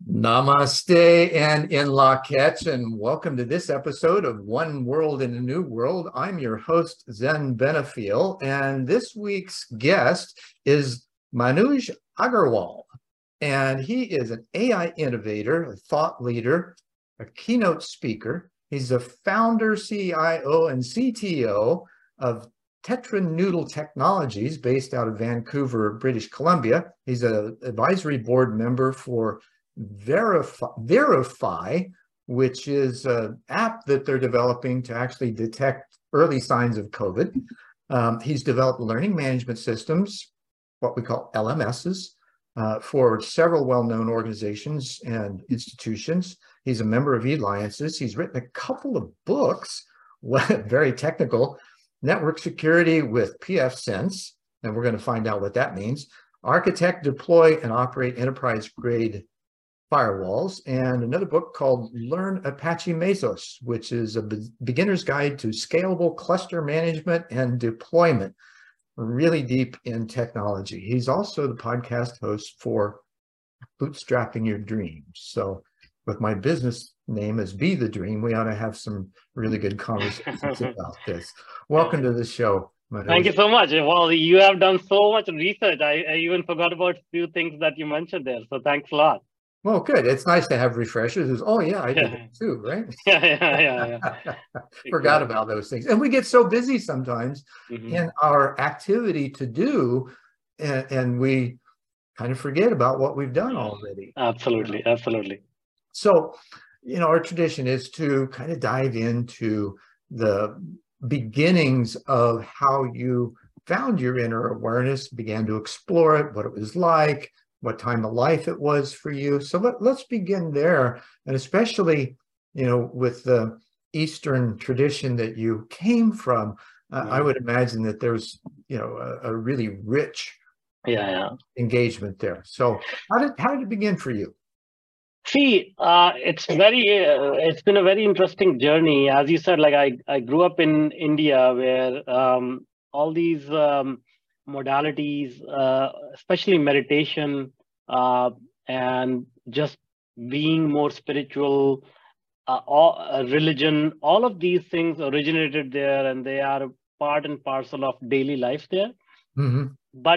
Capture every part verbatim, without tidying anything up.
Namaste and in Lak'ech, and welcome to this episode of One World in a New World. I'm your host, Zen Benefiel, and this week's guest is Manoj Agarwal, and he is an A I innovator, a thought leader, a keynote speaker. He's the founder, C I O, and C T O of Tetranoodle Technologies, based out of Vancouver, British Columbia. He's an advisory board member for Verify, Verify, which is an app that they're developing to actually detect early signs of COVID. Um, he's developed learning management systems, what we call L M Ss, uh, for several well-known organizations and institutions. He's a member of eAlliances. He's written a couple of books, very technical, Network Security with pfSense, and we're going to find out what that means. Architect, Deploy, and Operate Enterprise-Grade Firewalls, and another book called Learn Apache Mesos, which is a be beginner's guide to scalable cluster management and deployment, really deep in technology. He's also the podcast host for Bootstrapping Your Dreams. So with my business name as Be the Dream, we ought to have some really good conversations about this. Welcome to the show, Manoj. Thank you so much. Well, you have done so much research. I, I even forgot about a few things that you mentioned there. So thanks a lot. Well, good. It's nice to have refreshers. It's, oh, yeah, I did Yeah. it too, right? Yeah, yeah, yeah. yeah. Forgot Exactly. about those things. And we get so busy sometimes Mhm. in our activity to do, and, and we kind of forget about what we've done already. Absolutely, absolutely. So, you know, our tradition is to kind of dive into the beginnings of how you found your inner awareness, began to explore it, what it was like, what time of life it was for you. So let, let's begin there. And especially, you know, with the Eastern tradition that you came from, uh, I would imagine that there's, you know, a, a really rich Yeah, yeah. engagement there. So how did, how did it begin for you? See, uh, it's very, uh, it's been a very interesting journey. As you said, like I, I grew up in India where um, all these um, modalities, uh, especially meditation uh, and just being more spiritual, uh, all, uh, religion, all of these things originated there, and they are part and parcel of daily life there. Mm-hmm. But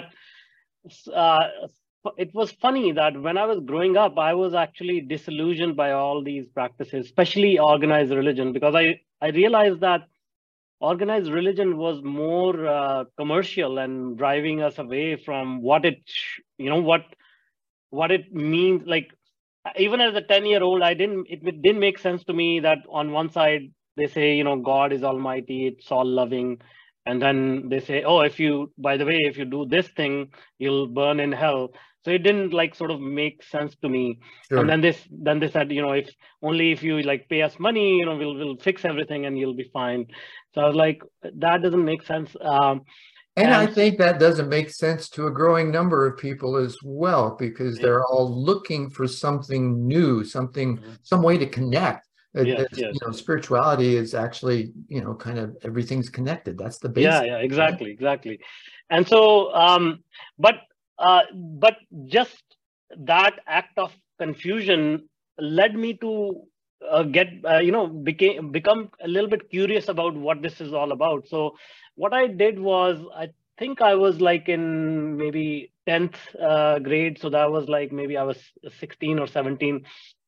uh, it was funny that when I was growing up, I was actually disillusioned by all these practices, especially organized religion, because I, I realized that organized religion was more uh, commercial and driving us away from what it, you know, what what it means. Like even as a ten year old, I didn't, it didn't make sense to me that on one side they say, you know, God is almighty, it's all loving. And then they say, oh, if you, by the way, if you do this thing, you'll burn in hell. So it didn't like sort of make sense to me. Sure. And then this, then they said, you know, if only if you like pay us money, you know, we'll we'll fix everything and you'll be fine. So I was like, that doesn't make sense. Um, And, and I think that doesn't make sense to a growing number of people as well, because Yeah. they're all looking for something new, something, Mhm. some way to connect. It- Yes, it's, yes. You know, spirituality is actually, you know, kind of everything's connected. That's the Yeah, basic. yeah, exactly, exactly. And so, um, but uh, but just that act of confusion led me to uh, get, uh, you know, became become a little bit curious about what this is all about. So, what I did was, I think I was like in maybe tenth uh, grade, so that was like maybe I was sixteen or seventeen.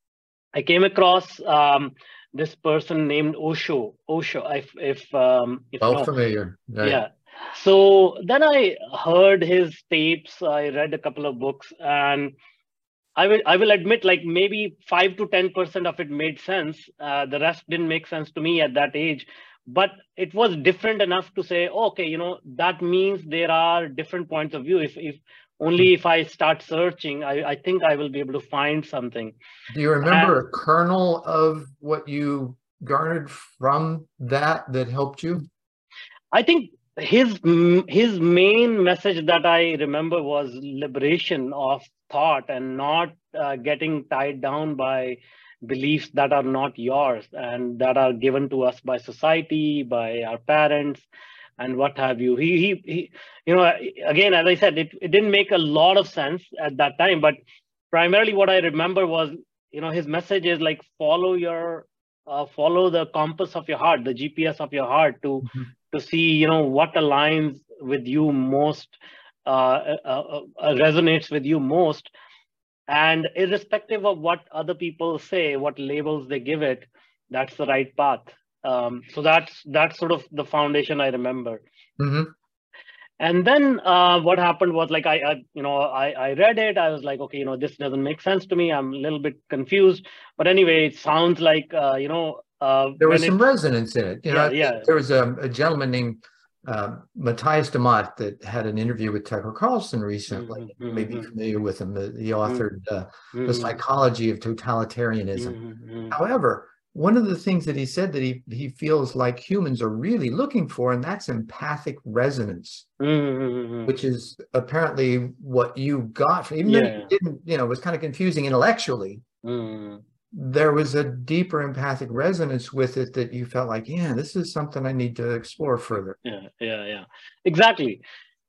I came across um, this person named Osho. Osho, if if um, if you Well know. familiar. Right. Yeah. So then I heard his tapes. I read a couple of books, and I will I will admit, like maybe five to ten percent of it made sense. Uh, the rest didn't make sense to me at that age. But it was different enough to say, oh, okay, you know, that means there are different points of view. If if only if I start searching, I, I think I will be able to find something. Do you remember And a kernel of what you garnered from that that helped you? I think his his main message that I remember was liberation of thought and not uh, getting tied down by beliefs that are not yours and that are given to us by society, by our parents, and what have you. He he, he you know, again, as I said, it, it didn't make a lot of sense at that time, but primarily what I remember was you know, his message is like, follow your, uh, follow the compass of your heart, the G P S of your heart to, Mhm. to see, you know, what aligns with you most, uh, uh, uh, resonates with you most. And irrespective of what other people say, what labels they give it, that's the right path. Um, so that's that's sort of the foundation I remember. Mhm. And then uh, what happened was like I, I you know I, I read it. I was like, okay, you know, this doesn't make sense to me. I'm a little bit confused. But anyway, it sounds like uh, you know uh, There was when some it's resonance in it. You know, yeah I think yeah there was a, a gentleman named uh, Matthias de Mott that had an interview with Tucker Carlson recently. mm-hmm, You may be mm-hmm, familiar with him. The, he authored uh, The mm-hmm, Psychology of Totalitarianism. mm-hmm, However, one of the things that he said that he, he feels like humans are really looking for, and that's empathic resonance, mm-hmm, which is apparently what you got from, even though you yeah. didn't, you know, it was kind of confusing intellectually. Mm-hmm. There was a deeper empathic resonance with it that you felt like, yeah, this is something I need to explore further. Yeah, yeah, yeah, exactly.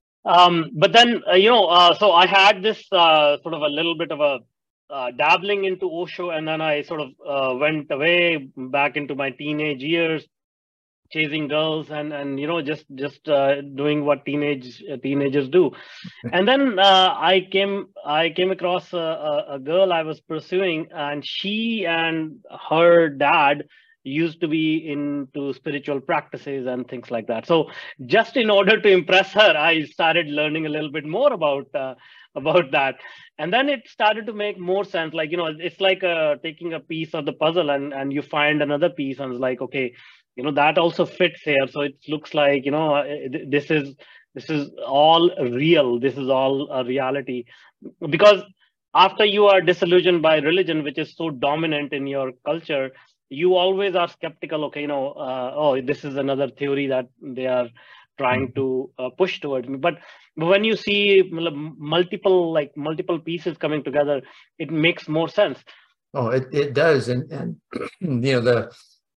Um, but then, uh, you know, uh, so I had this uh, sort of a little bit of a uh, dabbling into Osho, and then I sort of uh, went away back into my teenage years, chasing girls, and and you know, just just uh, doing what teenage uh, teenagers do. And then uh, I came I came across a, a, a girl I was pursuing, and she and her dad used to be into spiritual practices and things like that. So just in order to impress her, I started learning a little bit more about uh, about that. And then it started to make more sense. Like, you know, it's like uh, taking a piece of the puzzle, and and you find another piece, and it's like, okay, you know, that also fits here. So it looks like, you know, uh, this is this is all real. This is all a reality. Because after you are disillusioned by religion, which is so dominant in your culture, you always are skeptical. Okay, you know, uh, oh, this is another theory that they are trying to uh, push towards me. But when you see multiple, like multiple pieces coming together, it makes more sense. Oh, it, it does. And, and, you know, the,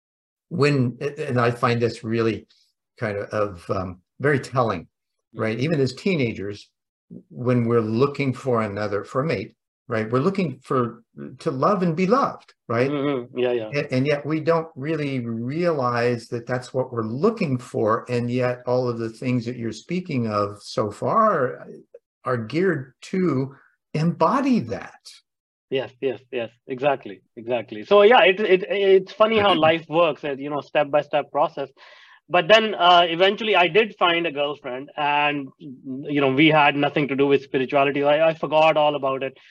when, and I find this really kind of, of um, very telling, right? Mm-hmm. Even as teenagers, when we're looking for another, for a mate, right? We're looking for, to love and be loved, right? Mm-hmm. Yeah, yeah. And, and yet we don't really realize that that's what we're looking for. And yet all of the things that you're speaking of so far are geared to embody that. Yes, yes, yes, exactly, exactly. So yeah, it, it it's funny how life works, you know, step by step process. But then uh, eventually I did find a girlfriend, and you know, we had nothing to do with spirituality. I, I forgot all about it.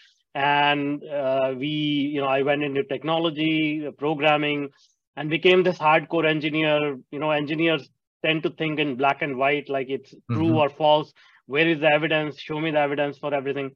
And uh, we, you know, I went into technology, programming, and became this hardcore engineer. You know, engineers tend to think in black and white, like it's true Mm-hmm. or false. Where is the evidence? Show me the evidence for everything.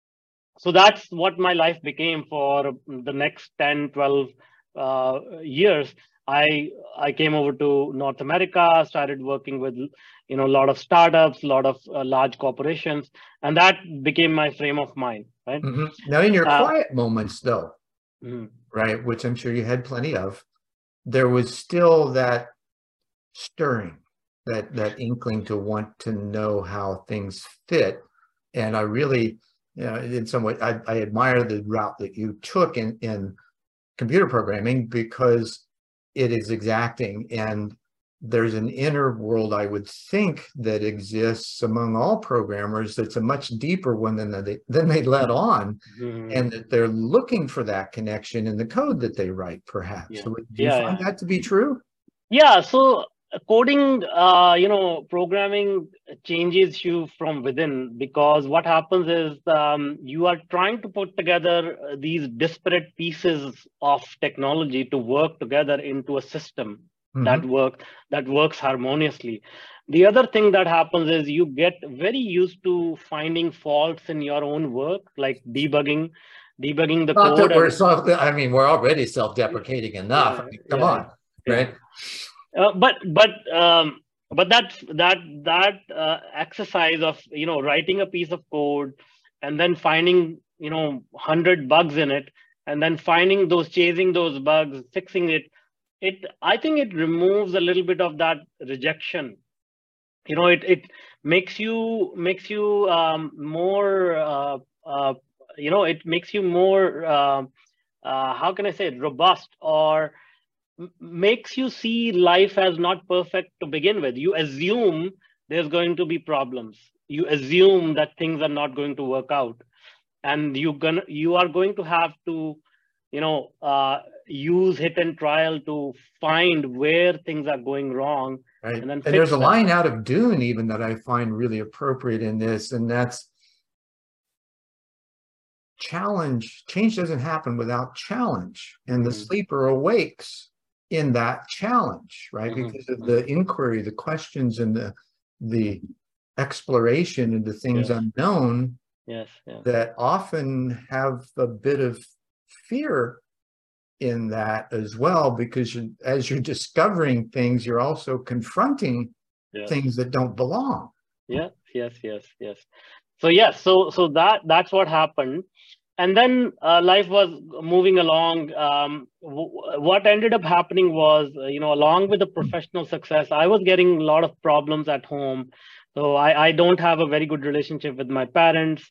So that's what my life became for the next ten, twelve uh, years. I I came over to North America, started working with, you know, a lot of startups, a lot of uh, large corporations, and that became my frame of mind, right? Mm-hmm. Now, in your Uh, quiet moments, though, mm-hmm. right, which I'm sure you had plenty of, there was still that stirring, that that inkling to want to know how things fit. And I really, you know, in some way, I, I admire the route that you took in in computer programming, because it is exacting, and there's an inner world, I would think, that exists among all programmers that's a much deeper one than they than they let on, Mm-hmm. and that they're looking for that connection in the code that they write, perhaps. Yeah. So do you Yeah, find yeah. that to be true? Yeah, so coding, uh, you know, programming changes you from within, because what happens is um, you are trying to put together these disparate pieces of technology to work together into a system Mm-hmm. that work that works harmoniously. The other thing that happens is you get very used to finding faults in your own work, like debugging, debugging the Not code. that we're And self, I mean, we're already self-deprecating enough. yeah, I mean, come yeah, on, yeah. right? Uh, but but um, but that that that uh, exercise of, you know, writing a piece of code and then finding, you know, hundred bugs in it, and then finding those, chasing those bugs, fixing it, it I think it removes a little bit of that rejection. You know, it it makes you makes you um, more uh, uh, you know, it makes you more uh, uh, how can I say it, robust, or m- makes you see life as not perfect to begin with. You assume there's going to be problems. You assume that things are not going to work out, and you gonna you are going to have to, you know, uh, use hit and trial to find where things are going wrong, Right. and then And there's fix a them. line out of Dune even that I find really appropriate in this, and that's challenge. Change doesn't happen without challenge, and the Mm-hmm. sleeper awakes in that challenge, right? Mm-hmm. Because of the inquiry, the questions, and the the exploration into things Yes. unknown Yes. Yes. that often have a bit of fear in that as well, because you, as you're discovering things, you're also confronting Yes. things that don't belong. Yes. Yes. Yes. Yes. So yes. So so that that's what happened. And then uh, life was moving along. Um, w- what ended up happening was, uh, you know, along with the professional success, I was getting a lot of problems at home. So I, I don't have a very good relationship with my parents,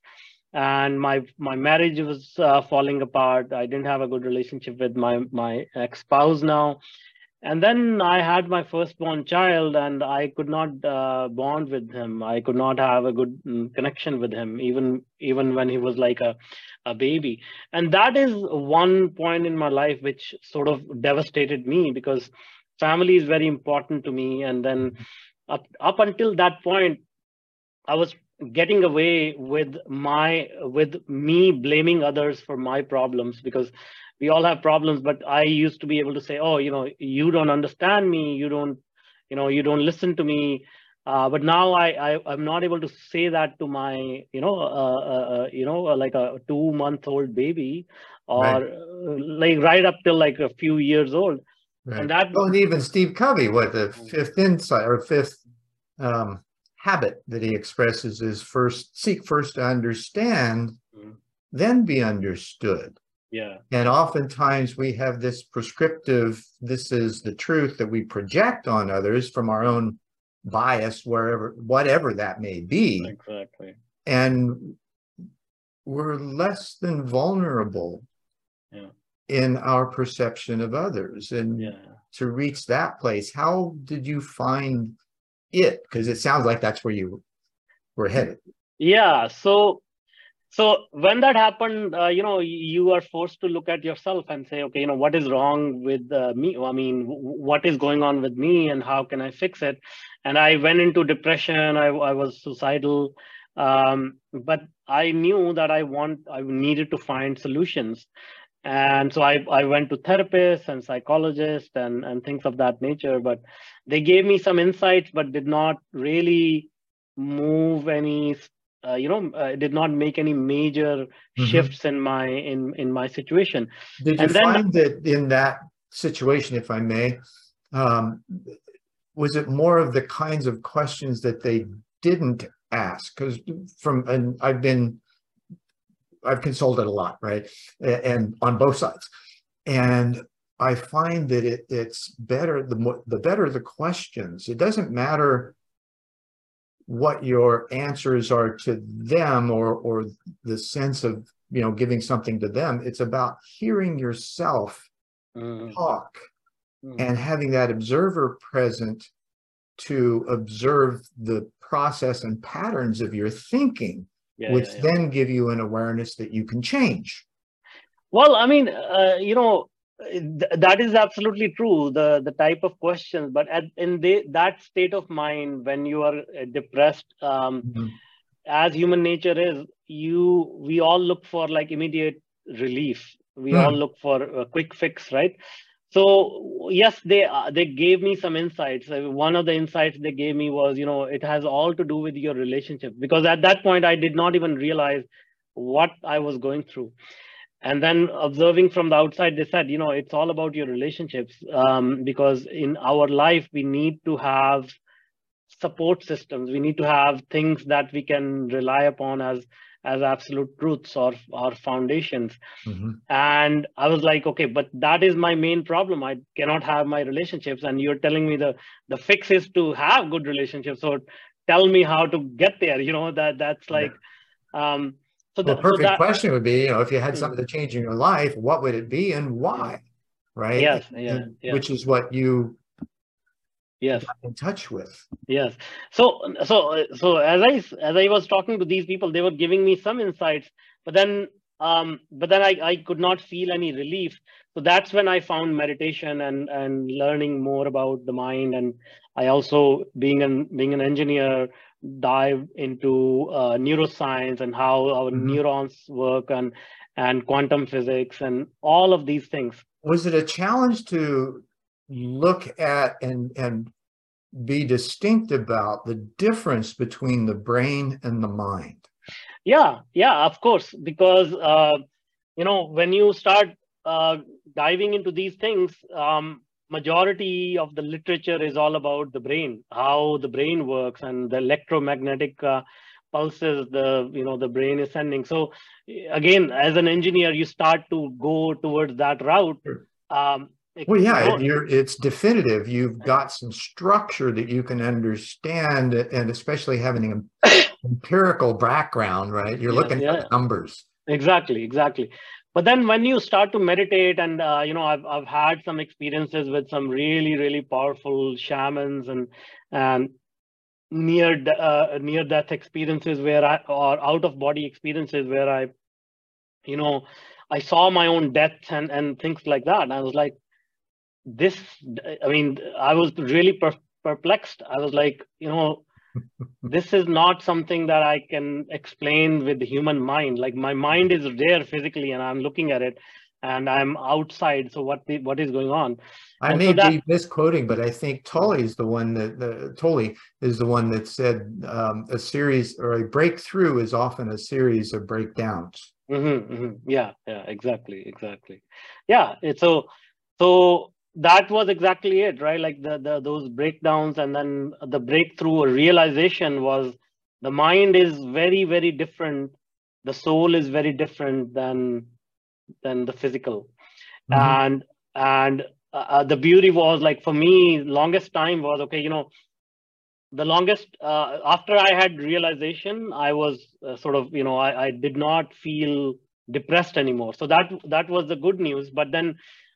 and my my marriage was uh, falling apart. I didn't have a good relationship with my my ex-spouse now. And then I had my firstborn child, and I could not uh, bond with him. I could not have a good mm, connection with him, even even when he was like a, a baby. And that is one point in my life which sort of devastated me, because family is very important to me. And then up up until that point, I was getting away with my with me blaming others for my problems, because we all have problems. But I used to be able to say, oh, you know, you don't understand me, you don't, you know, you don't listen to me. Uh, but now I, I I'm not able to say that to my, you know, uh, uh, uh, you know, uh, like a two month old baby, Right. or uh, like right up till like a few years old. And Right. that. Oh, and even Steve Covey, what the fifth insight or fifth um, habit that he expresses is first seek first to understand, Mm, then be understood. yeah. And oftentimes we have this prescriptive, this is the truth that we project on others from our own bias, wherever, whatever that may be. Exactly. And we're less than vulnerable Yeah. in our perception of others. And Yeah. to reach that place, how did you find it? Because it sounds like that's where you were headed. Yeah. So So when that happened, uh, you know, you are forced to look at yourself and say, okay, you know, what is wrong with uh, me? I mean, w- what is going on with me, and how can I fix it? And I went into depression. I, I was suicidal, um, but I knew that I want, I needed to find solutions. And so I, I went to therapists and psychologists and, and things of that nature. But they gave me some insights, but did not really move any, uh, you know, uh, did not make any major Mm-hmm. shifts in my in in my situation. Did you And then, find that in that situation, if I may, um, was it more of the kinds of questions that they didn't ask? Because from, and I've been, I've consulted a lot, right? And on both sides. And I find that it, it's better, the more, the better the questions. It doesn't matter what your answers are to them, or or the sense of, you know, giving something to them. It's about hearing yourself mm, talk mm, and having that observer present to observe the process and patterns of your thinking, yeah, which yeah, yeah. then give you an awareness that you can change. Well, I mean, uh, you know, th- that is absolutely true. The the type of questions, but at in the, that state of mind when you are uh, depressed, um, Mhm. as human nature is, you we all look for like immediate relief. We all Hmm. look for a quick fix, right? So yes, they uh, they gave me some insights. Uh, one of the insights they gave me was, you know, it has all to do with your relationship, because at that point I did not even realize what I was going through. And then observing from the outside, they said, you know, it's all about your relationships, um, because in our life we need to have support systems. We need to have things that we can rely upon as as absolute truths, or or foundations. Mm-hmm. And I was like, okay, but that is my main problem. I cannot have my relationships, and you're telling me the the fix is to have good relationships. So tell me how to get there. You know, that that's Right. like, um So, Well, that, a so perfect that question would be, you know, if you had mm, something to change in your life, what would it be and why? Right? yes, yeah, And yeah, which is what you yes. got in touch with. Yes. So, so, so as I as I was talking to these people, they were giving me some insights, but then, um, but then I I could not feel any relief. So that's when I found meditation and and learning more about the mind. And I also, being an being an engineer, dive into uh, neuroscience and how our Mhm. neurons work, and and quantum physics and all of these things. Was it a challenge to look at and and be distinct about the difference between the brain and the mind? Yeah, yeah, of course, because uh, you know, when you start uh, diving into these things, um, majority of the literature is all about the brain, how the brain works, and the electromagnetic uh, pulses the you know the brain is sending. So again, as an engineer, you start to go towards that route. Sure. Um, Well, you yeah, know, it, you're, it's definitive. You've got some structure that you can understand, and especially having an empirical background, right? You're yeah, looking yeah, at numbers. exactly, exactly. But then when you start to meditate, and uh, you know, I've I've had some experiences with some really really powerful shamans and and near de- uh, near death experiences where I, or out of body experiences where I, you know, I saw my own death and and things like that. And I was like, this. I mean, I was really per- perplexed. I was like, you know, this is not something that I can explain with the human mind. Like my mind is there physically, and I'm looking at it, and I'm outside. So what the, what is going on? I And so may that. be misquoting, but I think Tully is the one that the Tully is the one that said um, a series or a breakthrough is often a series of breakdowns. Mm-hmm, mm-hmm. Yeah, yeah, exactly, exactly. Yeah, it's so so that was exactly it, right? Like the the those breakdowns, and then the breakthrough or realization was the mind is very, very different. The soul is very different than than the physical. Mhm. And and uh, the beauty was, like, for me, longest time was, okay, you know, the longest uh, after I had realization, I was uh, sort of, you know, I, I did not feel depressed anymore. So that that was the good news. But then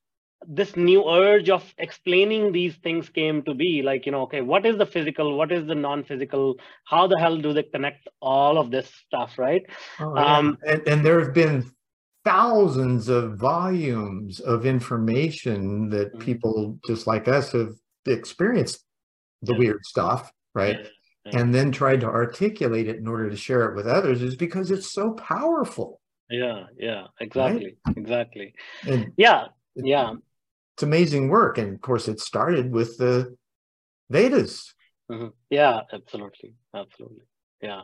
this new urge of explaining these things came to be, like, you know, okay, what is the physical, what is the non-physical, how the hell do they connect all of this stuff, right? Oh, yeah. um And, and there have been thousands of volumes of information that mm, people just like us have experienced the yeah, weird stuff, yeah, right? yeah, And then tried to articulate it in order to share it with others is because it's so powerful, yeah, yeah, right? exactly, exactly. And Yeah, it, yeah. it's amazing work. And of course, it started with the Vedas. Mhm. Yeah, absolutely, absolutely. Yeah.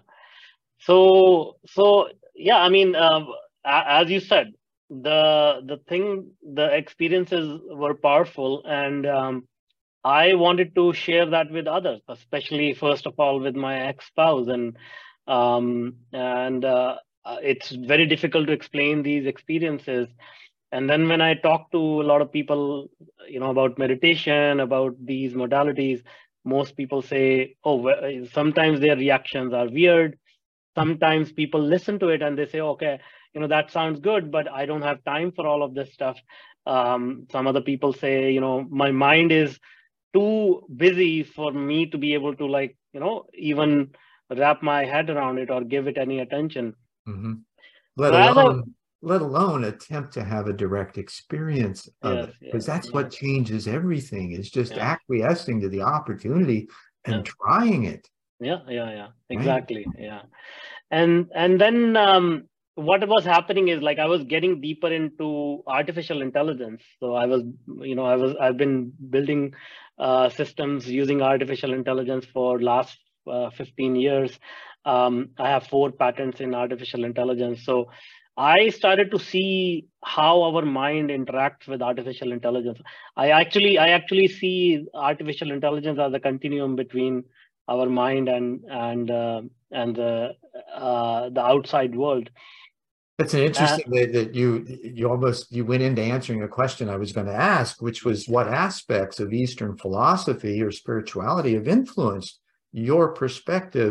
So, so yeah, I mean, uh, a- as you said, the the thing, the experiences were powerful, and um, I wanted to share that with others, especially first of all with my ex-spouse, and um, and uh, uh, it's very difficult to explain these experiences. And then when I talk to a lot of people, you know, about meditation, about these modalities, most people say, oh, well, sometimes their reactions are weird. Sometimes people listen to it and they say, okay, you know, that sounds good, but I don't have time for all of this stuff. Um, some other people say, you know, my mind is too busy for me to be able to, like, you know, even wrap my head around it or give it any attention. Mm-hmm. Let So as I, alone let alone attempt to have a direct experience of yes, it, because yes, that's what yes, changes everything is just yeah, acquiescing to the opportunity yeah, and trying it, yeah, yeah, yeah, right? exactly, yeah. And and then um, what was happening is, like, I was getting deeper into artificial intelligence. So I was, you know, I was I've been building uh, systems using artificial intelligence for last uh, fifteen years. Um, I have four patents in artificial intelligence. So I started to see how our mind interacts with artificial intelligence. I actually I actually see artificial intelligence as a continuum between our mind and and uh, and the uh, the outside world. That's an Uh, interesting way that you you almost you went into answering a question I was going to ask, which was what aspects of Eastern philosophy or spirituality have influenced your perspective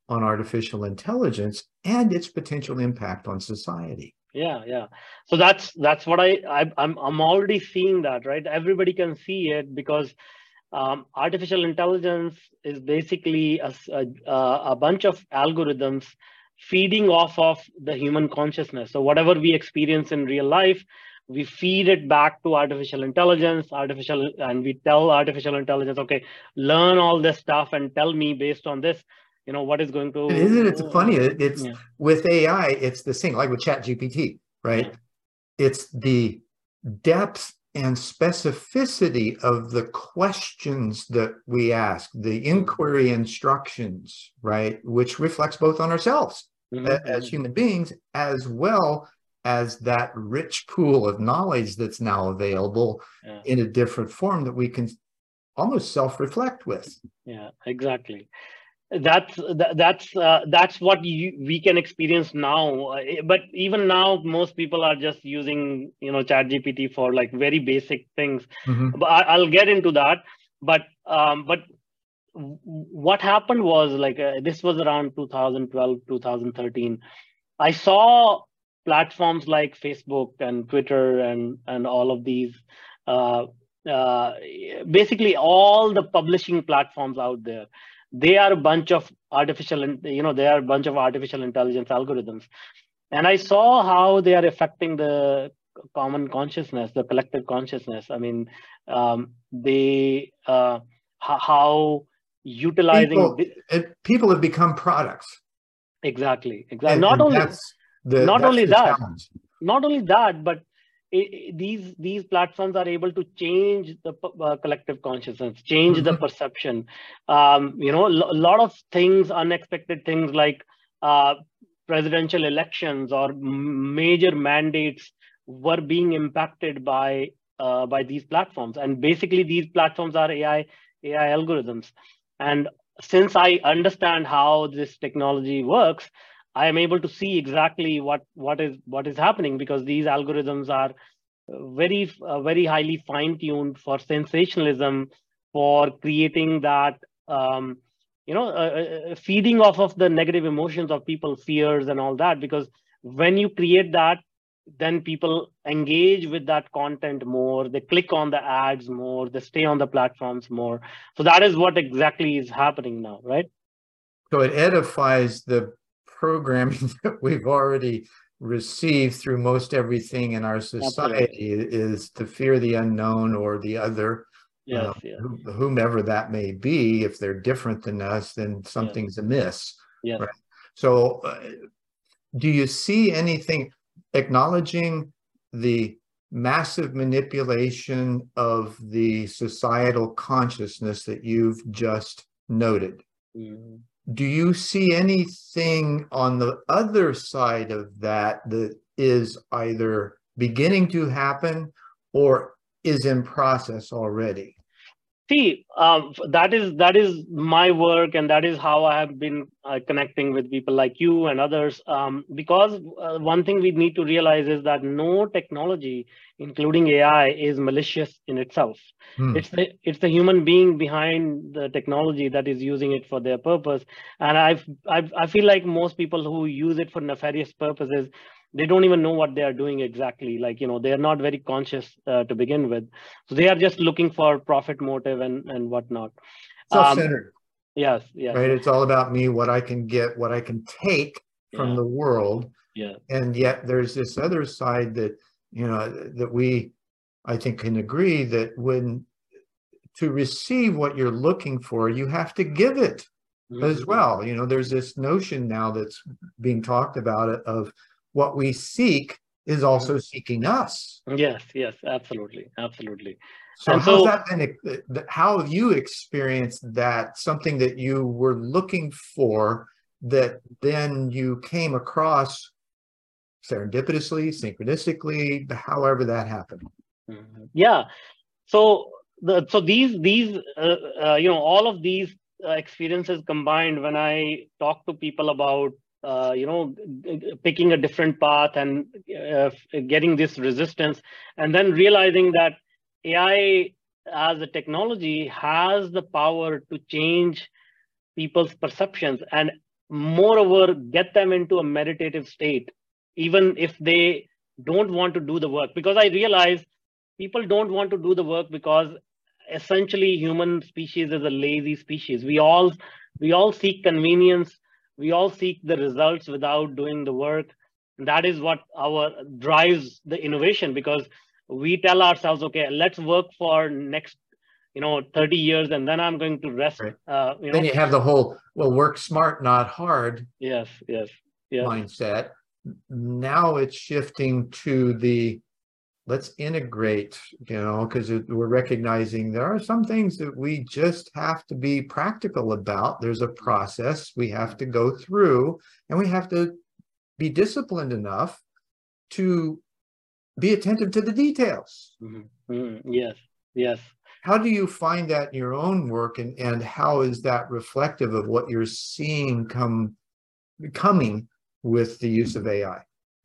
on artificial intelligence and its potential impact on society. Yeah, yeah. So that's that's what I, I I'm I'm already seeing that, right? Everybody can see it because um, artificial intelligence is basically a, a, a bunch of algorithms feeding off of the human consciousness. So whatever we experience in real life, we feed it back to artificial intelligence, artificial, and we tell artificial intelligence, okay, learn all this stuff and tell me based on this, you know, what is going to. And isn't it funny? It's yeah. with A I, it's the same, like with ChatGPT, right? Yeah. It's the depth and specificity of the questions that we ask, the inquiry instructions, right? Which reflects both on ourselves mm-hmm. as human beings, as well as that rich pool of knowledge that's now available yeah. in a different form that we can almost self-reflect with. Yeah, exactly. That's that, that's uh, that's what you, we can experience now. But even now, most people are just using you know ChatGPT for like very basic things. Mm-hmm. But I, I'll get into that. But um, but what happened was like uh, this was around two thousand twelve, two thousand thirteen. I saw platforms like Facebook and Twitter and and all of these. Uh, uh, basically, all the publishing platforms out there. They are a bunch of artificial, you know, they are a bunch of artificial intelligence algorithms. And I saw how they are affecting the common consciousness, the collective consciousness. I mean, um, they, uh, how utilizing... People, it, people have become products. Exactly, exactly. And, not and only, that's the, not that's only the that, challenge. not only that, but It, it, these these platforms are able to change the uh, collective consciousness, change mm-hmm. the perception. Um, you know, a lot of things, unexpected things like uh, presidential elections or major mandates were being impacted by uh, by these platforms. And basically, these platforms are A I A I algorithms. And since I understand how this technology works, I am able to see exactly what what is what is happening because these algorithms are very uh, very highly fine-tuned for sensationalism, for creating that um, you know uh, uh, feeding off of the negative emotions of people, fears and all that. Because when you create that, then people engage with that content more, they click on the ads more, they stay on the platforms more. So that is what exactly is happening now, right? So it edifies the programming that we've already received through most everything in our society. Absolutely. Is to fear the unknown or the other, yes, uh, yes. whomever that may be. If they're different than us, then something's yes. amiss. Yes. Right? So uh, do you see anything acknowledging the massive manipulation of the societal consciousness that you've just noted? Mm-hmm. Do you see anything on the other side of that that is either beginning to happen or is in process already? See, um, that is that is my work, and that is how I have been uh, connecting with people like you and others. Um, because uh, one thing we need to realize is that no technology, including A I, is malicious in itself. Hmm. It's the it's the human being behind the technology that is using it for their purpose. And I've, I've I feel like most people who use it for nefarious purposes, they don't even know what they are doing exactly. Like, you know, they are not very conscious uh, to begin with. So they are just looking for profit motive and, and whatnot. Self-centered. Um, yes, yes. Right. It's all about me, what I can get, what I can take from yeah. the world. Yeah. And yet there's this other side that, you know, that we, I think, can agree that when to receive what you're looking for, you have to give it mm-hmm. as well. You know, there's this notion now that's being talked about of what we seek is also seeking us. Yes, yes, absolutely, absolutely. So and how's so, that been, how have you experienced that, something that you were looking for that then you came across serendipitously, synchronistically, however that happened? Mm-hmm. Yeah, so the so these these uh, uh, you know all of these uh, experiences combined, when I talk to people about Uh, you know, picking a different path and uh, getting this resistance, and then realizing that A I as a technology has the power to change people's perceptions. And moreover, get them into a meditative state, even if they don't want to do the work. Because I realize people don't want to do the work because essentially human species is a lazy species. We all we all seek convenience. We all seek the results without doing the work. That is what our drives the innovation, because we tell ourselves, okay, let's work for next, you know, thirty years, and then I'm going to rest. Right. Uh, you Then know, you have the whole, well, work smart, not hard yes, yes, yes. mindset. Now it's shifting to the, let's integrate, you know, because we're recognizing there are some things that we just have to be practical about. There's a process we have to go through, and we have to be disciplined enough to be attentive to the details. Mm-hmm. Mm-hmm. Yes, yes. How do you find that in your own work, and, and how is that reflective of what you're seeing come coming with the use of A I?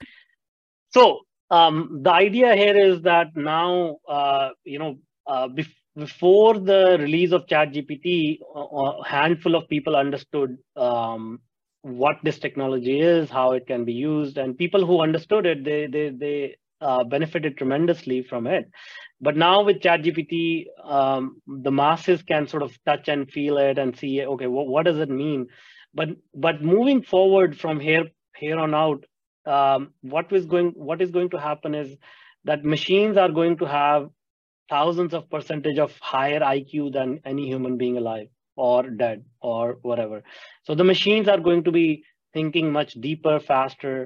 So um, the idea here is that now, uh, you know, uh, bef- before the release of ChatGPT, a handful of people understood um, what this technology is, how it can be used, and people who understood it, they they they uh, benefited tremendously from it. But now with ChatGPT, um, the masses can sort of touch and feel it and see, okay, what, what does it mean? But but moving forward from here here on out, um, what is going what is going to happen is that machines are going to have thousands of percentage of higher I Q than any human being alive or dead or whatever. So the machines are going to be thinking much deeper, faster.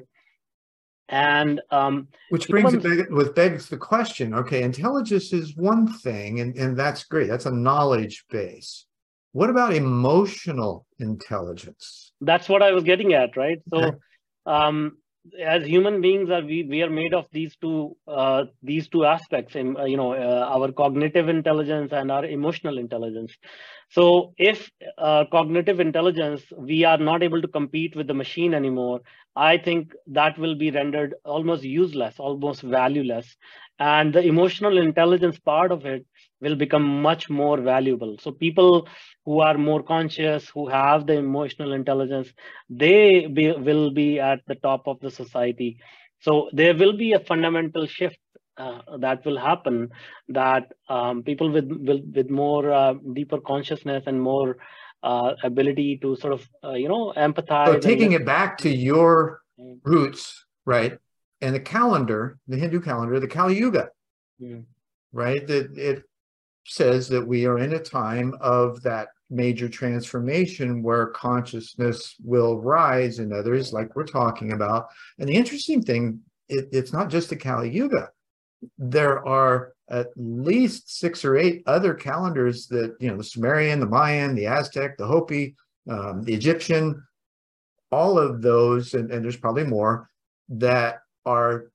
And um, which brings it humans, back, with begs the question, okay, intelligence is one thing, and, and that's great. That's a knowledge base. What about emotional intelligence? that's what I was getting at, right? So Okay. um, as human beings, are we we are made of these two uh, these two aspects, in, uh, you know, uh, our cognitive intelligence and our emotional intelligence. So if uh, cognitive intelligence, we are not able to compete with the machine anymore, I think that will be rendered almost useless, almost valueless. And the emotional intelligence part of it will become much more valuable. So people who are more conscious, who have the emotional intelligence, they be, will be at the top of the society. So there will be a fundamental shift uh, that will happen, that um, people with, with, with more uh, deeper consciousness and more uh, ability to sort of, uh, you know, empathize. So taking and it back to your listen. roots, right? And the calendar, the Hindu calendar, the Kali Yuga, Mm. right? That it says that we are in a time of that major transformation where consciousness will rise in others, like we're talking about. And the interesting thing, it, it's not just the Kali Yuga. There are at least six or eight other calendars that, you know, the Sumerian, the Mayan, the Aztec, the Hopi, um, the Egyptian, all of those, and, and there's probably more, that are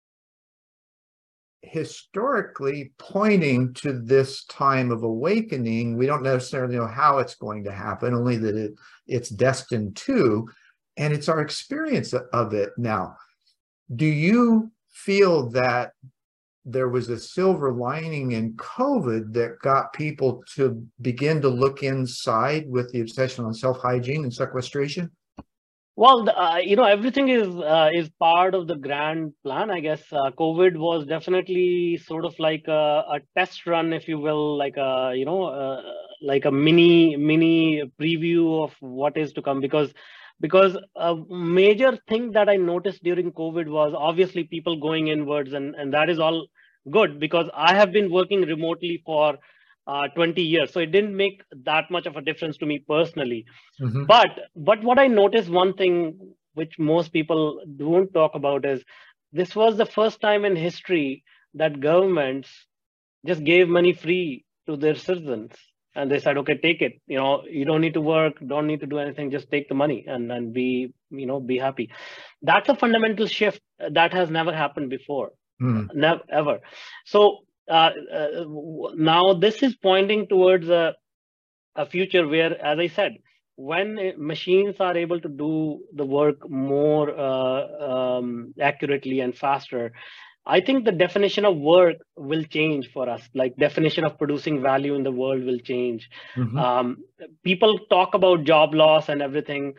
historically pointing to this time of awakening. We don't necessarily know how it's going to happen, only that it, it's destined to, and it's our experience of it now. Do you feel that there was a silver lining in COVID that got people to begin to look inside with the obsession on self-hygiene and sequestration? Well, the, uh, you know, everything is uh, is part of the grand plan, I guess. Uh, COVID was definitely sort of like a, a test run, if you will, like a, you know, uh, like a mini mini preview of what is to come. Because because a major thing that I noticed during COVID was obviously people going inwards, and and that is all good, because I have been working remotely for uh, twenty years, so it didn't make that much of a difference to me personally. Mm-hmm. But but what I noticed, one thing which most people don't talk about, is this was the first time in history that governments just gave money free to their citizens. And they said, okay, take it. You know, you don't need to work, don't need to do anything, just take the money and, and be, you know, be happy. That's a fundamental shift that has never happened before. Mm. Never, ever. So uh, uh, now this is pointing towards a, a future where, as I said, when machines are able to do the work more uh, um, accurately and faster, I think the definition of work will change for us. Like definition of producing value in the world will change. Mm-hmm. Um, people talk about job loss and everything.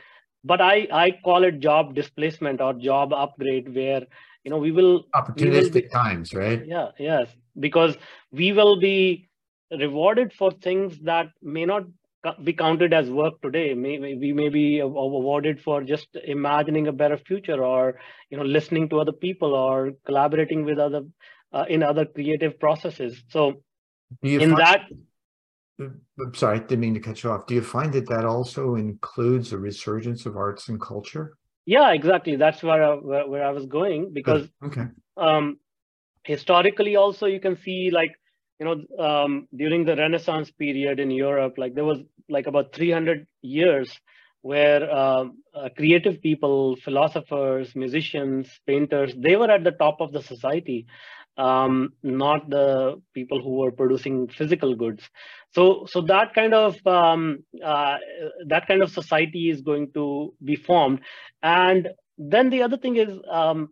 but I, I call it job displacement or job upgrade, where, you know, we will, we will Opportunistic be, times, right? yeah, yes, because we will be rewarded for things that may not be counted as work today. May, we may be awarded for just imagining a better future, or, you know, listening to other people, or collaborating with other uh, in other creative processes. So Do you in find, that, I'm sorry, didn't mean to cut you off. Do you find that that also includes a resurgence of arts and culture? yeah, exactly. That's where I, where, where I was going, because Good. Okay. um, historically also you can see, like, you know, um, during the Renaissance period in Europe, like there was like about three hundred years where um, uh, creative people, philosophers, musicians, painters, they were at the top of the society, um, not the people who were producing physical goods. So, so that kind of um, uh, that kind of society is going to be formed. And then the other thing is, um,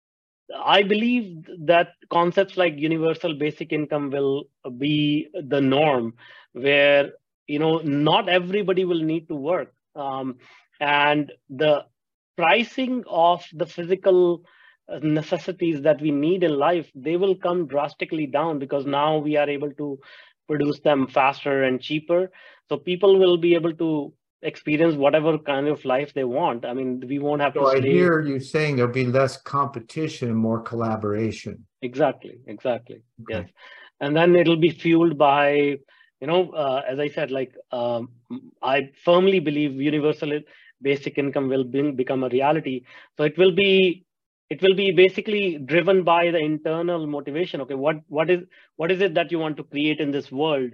I believe that concepts like universal basic income will be the norm, where, you know, not everybody will need to work, um, and the pricing of the physical uh, necessities that we need in life, they will come drastically down, because now we are able to produce them faster and cheaper. So people will be able to experience whatever kind of life they want. I mean, we won't have So to I slave. hear you saying there'll be less competition and more collaboration. Exactly, exactly. Okay. Yes. And then it'll be fueled by, you know, uh, as I said, like, um, I firmly believe universal basic income will be, become a reality. So it will be, it will be basically driven by the internal motivation. Okay, what what is what is it that you want to create in this world?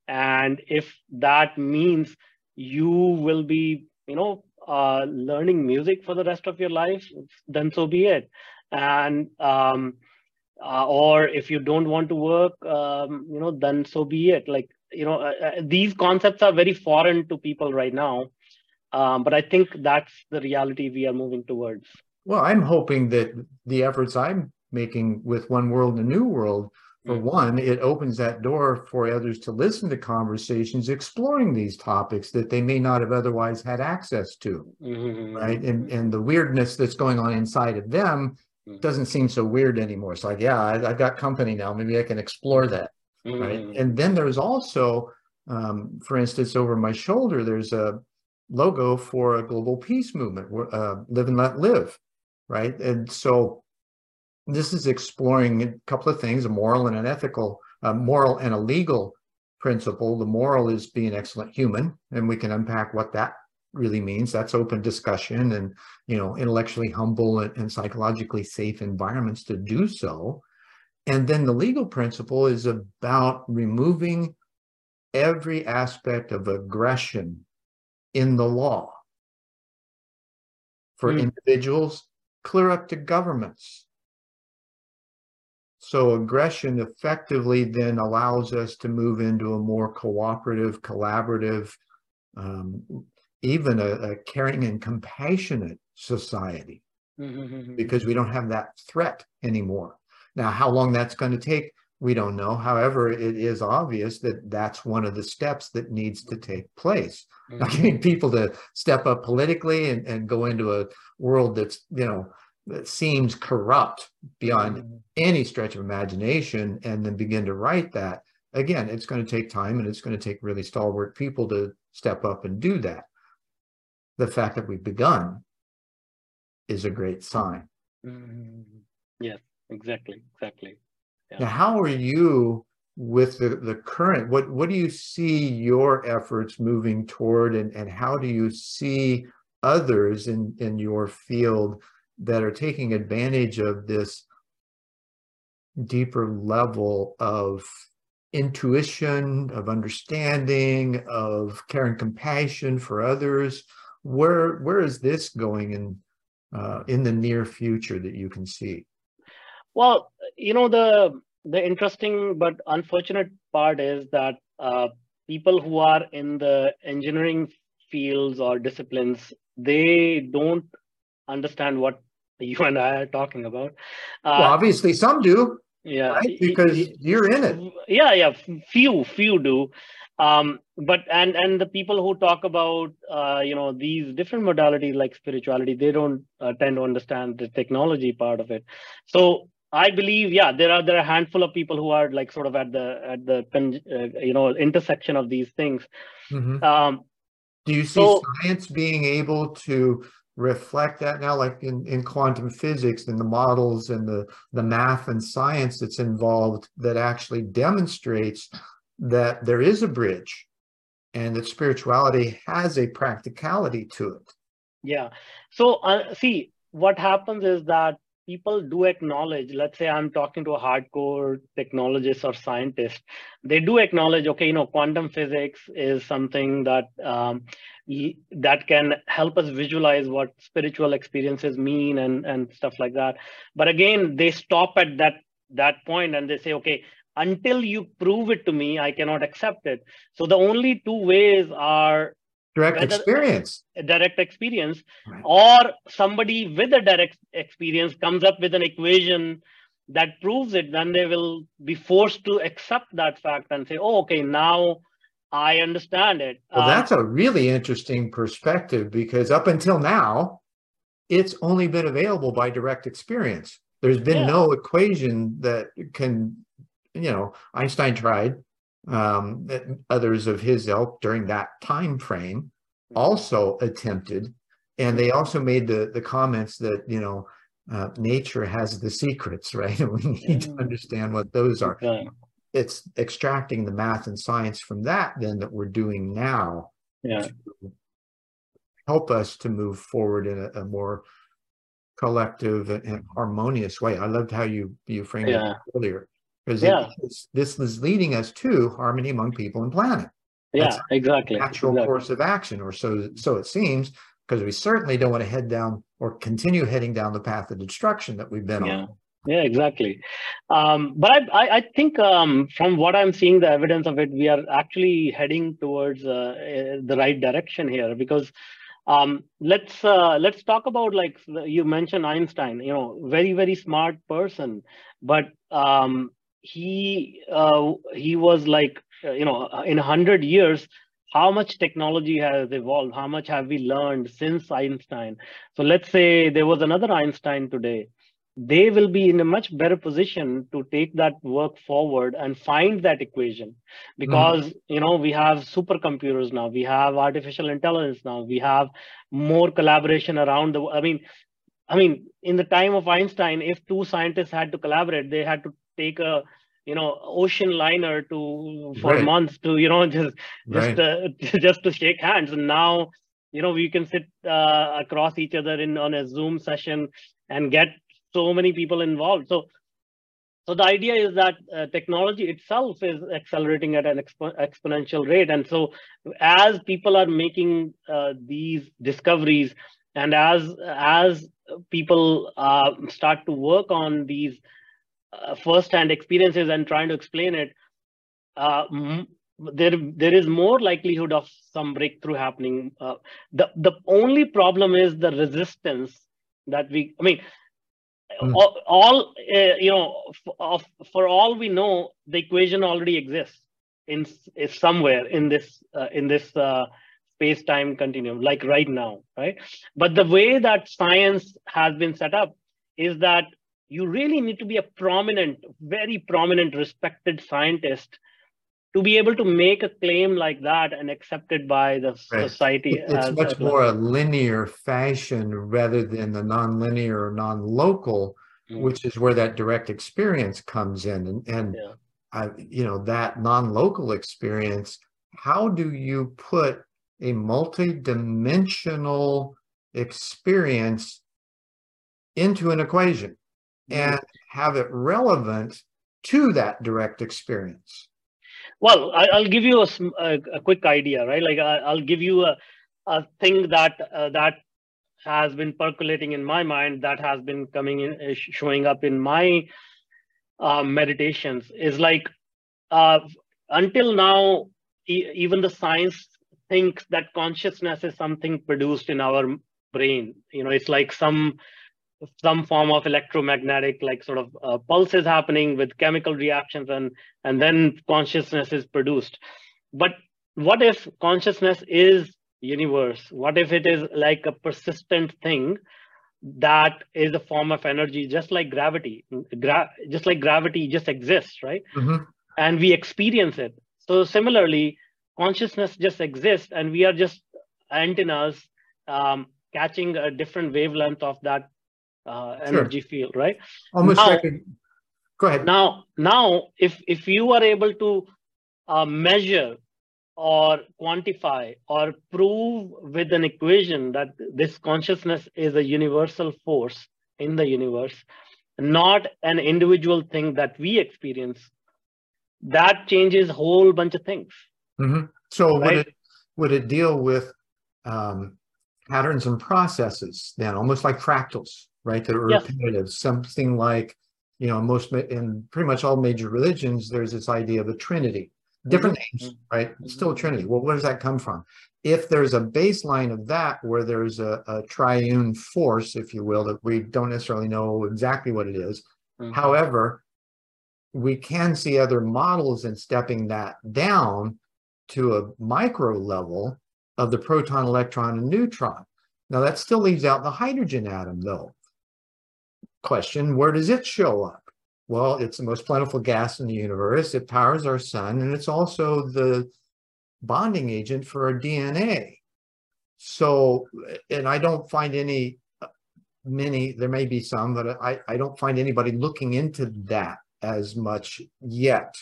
And if that means you will be, you know, uh, learning music for the rest of your life, then so be it. And um, uh, or if you don't want to work, um, you know, then so be it. Like, you know, uh, uh, these concepts are very foreign to people right now, um, but I think that's the reality we are moving towards. Well, I'm hoping that the efforts I'm making with One World and a New World, for mm-hmm. one, it opens that door for others to listen to conversations exploring these topics that they may not have otherwise had access to, mm-hmm. right? And and the weirdness that's going on inside of them doesn't seem so weird anymore. It's like, yeah, I, I've got company now. Maybe I can explore that, mm-hmm. right? And then there's also, um, for instance, over my shoulder, there's a logo for a global peace movement, uh, Live and Let Live, right? And so this is exploring a couple of things, a moral and an ethical, a moral and a legal principle. The moral is be an excellent human, and we can unpack what that really means. That's open discussion and, you know, intellectually humble and, and psychologically safe environments to do so. And then the legal principle is about removing every aspect of aggression in the law for mm. individuals, clear up to governments. So aggression effectively then allows us to move into a more cooperative, collaborative, um, even a, a caring and compassionate society, mm-hmm. because we don't have that threat anymore. Now, how long that's going to take, we don't know. However, it is obvious that that's one of the steps that needs to take place. Mm-hmm. Not getting people to step up politically and, and go into a world that's, you know, that seems corrupt beyond mm-hmm. any stretch of imagination, and then begin to write that. Again, it's going to take time, and it's going to take really stalwart people to step up and do that. The fact that we've begun is a great sign. Mm-hmm. Yes, exactly, exactly. Yeah. Now, how are you with the, the current, what, what do you see your efforts moving toward, and, and how do you see others in, in your field that are taking advantage of this deeper level of intuition, of understanding, of care and compassion for others? Where where is this going in uh, in the near future that you can see? Well, you know, the the interesting but unfortunate part is that uh, people who are in the engineering fields or disciplines, they don't understand what you and I are talking about. Uh, well, obviously some do. Yeah, right? Because you're in it. Yeah, yeah. Few, few do. Um, but and and the people who talk about uh, you know these different modalities like spirituality, they don't uh, tend to understand the technology part of it. So I believe, yeah, there are there are a handful of people who are like sort of at the at the uh, you know intersection of these things. Mm-hmm. Um, Do you see so science being able to reflect that now, like in, in quantum physics and the models and the, the math and science that's involved that actually demonstrates that there is a bridge and that spirituality has a practicality to it? Yeah. So uh, see, what happens is that people do acknowledge, let's say I'm talking to a hardcore technologist or scientist, they do acknowledge, okay, you know, quantum physics is something that um, that can help us visualize what spiritual experiences mean and, and stuff like that. But again, they stop at that that point and they say, okay, until you prove it to me, I cannot accept it. So the only two ways are Direct whether experience. a direct experience, Right. or somebody with a direct experience comes up with an equation that proves it, then they will be forced to accept that fact and say, oh, okay, now I understand it. Well, Um, that's a really interesting perspective, because up until now, it's only been available by direct experience. There's been yeah. no equation that can, you know, Einstein tried, um, that others of his ilk during that time frame also attempted, and they also made the the comments that, you know, uh, nature has the secrets, right? And we need Yeah. to understand what those are. Yeah. It's extracting the math and science from that then that we're doing now, Yeah. to help us to move forward in a, a more collective and harmonious way. I loved how you you framed Yeah. it earlier, because Yeah. it, this is leading us to harmony among people and planet. That's Yeah, exactly. a natural exactly. course of action, or so so it seems, because we certainly don't want to head down or continue heading down the path of destruction that we've been Yeah. on. Yeah, exactly. Um, but I, I, I think um, from what I'm seeing, the evidence of it, we are actually heading towards uh, the right direction here. Because um, let's uh, let's talk about, like you mentioned, Einstein. You know, very very smart person, but um, he uh, he was like uh, you know in a hundred years, how much technology has evolved? How much have we learned since Einstein? So let's say there was another Einstein today, they will be in a much better position to take that work forward and find that equation, because mm-hmm. you know we have supercomputers now, we have artificial intelligence now, we have more collaboration around the i mean i mean in the time of Einstein, if two scientists had to collaborate, they had to take a you know ocean liner to for Right. months to you know just Right. just uh, just to shake hands. And now you know we can sit uh, across each other in on a Zoom session and get so many people involved. So, so the idea is that uh, technology itself is accelerating at an expo exponential rate. And so as people are making uh, these discoveries, and as, as people uh, start to work on these uh, first-hand experiences and trying to explain it, uh, there, there is more likelihood of some breakthrough happening. Uh, the, the only problem is the resistance that we, I mean, Mm. all, all uh, you know of, for all we know, the equation already exists in is somewhere in this uh, in this uh, space-time continuum, like right now, right? But the way that science has been set up is that you really need to be a prominent, very prominent, respected scientist to be able to make a claim like that and accepted by the right. society. It, it's as, much as more a linear fashion rather than the non-linear or non-local, mm. which is where that direct experience comes in. And, and yeah. I, you know, that non-local experience, how do you put a multi-dimensional experience into an equation mm. and have it relevant to that direct experience? Well, I'll give you a, a, a quick idea, right? Like I'll give you a, a thing that uh, that has been percolating in my mind, that has been coming in, showing up in my uh, meditations. Is like uh, until now, e even the science thinks that consciousness is something produced in our brain. You know, it's like some some form of electromagnetic, like sort of uh, pulses happening with chemical reactions, and and then consciousness is produced. But what if consciousness is universe? What if it is like a persistent thing that is a form of energy, just like gravity? Gra- just like gravity just exists, right? Mm-hmm. And we experience it. So similarly, consciousness just exists, and we are just antennas um, catching a different wavelength of that uh, Sure. energy field, right? Almost Now, like a, go ahead. now, now, if if you are able to uh, measure or quantify or prove with an equation that this consciousness is a universal force in the universe, not an individual thing that we experience, that changes a whole bunch of things. Mm-hmm. So Right? would it would it deal with um, patterns and processes then, almost like fractals, right? That are Yes. repetitive. Something like, you know, most in pretty much all major religions, there's this idea of a trinity. Different Mm-hmm. names, right? Mm-hmm. Still a trinity. Well, where does that come from? If there's a baseline of that where there's a, a triune force, if you will, that we don't necessarily know exactly what it is. Mm-hmm. However, we can see other models in stepping that down to a micro level of the proton, electron, and neutron. Now, that still leaves out the hydrogen atom, though. Question, where does it show up? Well, it's the most plentiful gas in the universe. It powers our sun, and it's also the bonding agent for our D N A. So, and I don't find any, many, there may be some, but I, I don't find anybody looking into that as much yet.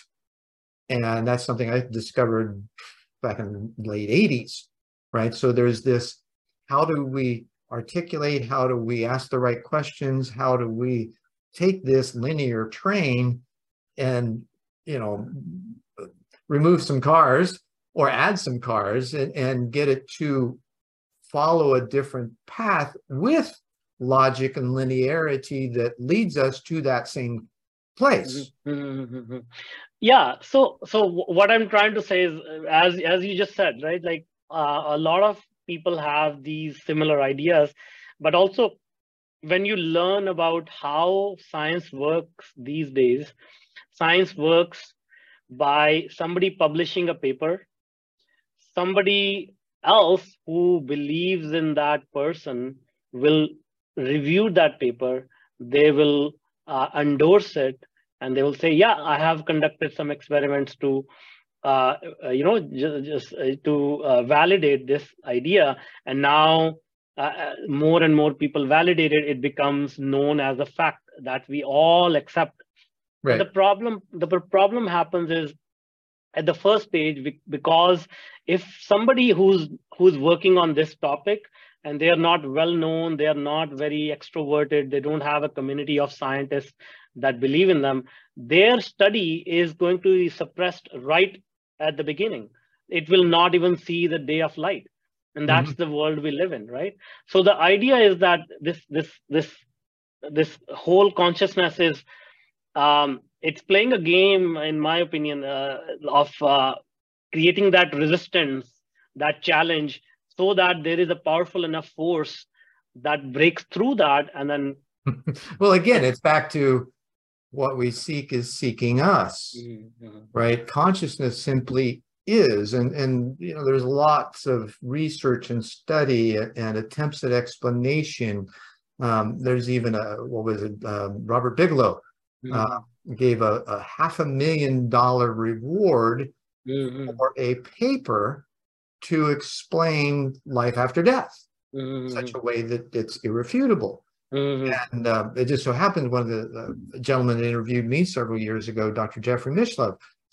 And that's something I discovered back in the late eighties, right? So there's this, how do we articulate, how do we ask the right questions, how do we take this linear train and, you know, remove some cars or add some cars and, and get it to follow a different path with logic and linearity that leads us to that same place. Mm-hmm. Yeah. So, so what I'm trying to say is, as as you just said, right? Like uh, a lot of people have these similar ideas, but also when you learn about how science works these days, science works by somebody publishing a paper, somebody else who believes in that person will review that paper, they will uh, endorse it, and they will say, yeah, I have conducted some experiments to uh, uh, you know just, just uh, to uh, validate this idea, and now uh, more and more people validate it. It becomes known as a fact that we all accept. Right. But the problem the problem happens is at the first stage, because if somebody who's who's working on this topic and they are not well known, they are not very extroverted, they don't have a community of scientists that believe in them, their study is going to be suppressed right at the beginning. It will not even see the day of light. And that's mm-hmm. the world we live in, right? So the idea is that this this this this whole consciousness is um, it's playing a game, in my opinion, uh, of uh, creating that resistance, that challenge, so that there is a powerful enough force that breaks through that, and then. Well, again, it's back to what we seek is seeking us, mm-hmm. right? Consciousness simply is, and and you know, there's lots of research and study and attempts at explanation. Um, there's even a what was it? Uh, Robert Bigelow. Mm-hmm. Uh, gave a, a half a million dollar reward mm-hmm. for a paper to explain life after death mm-hmm. in such a way that it's irrefutable. Mm-hmm. And uh, it just so happens one of the uh, gentlemen that interviewed me several years ago, Doctor Jeffrey Mishlove,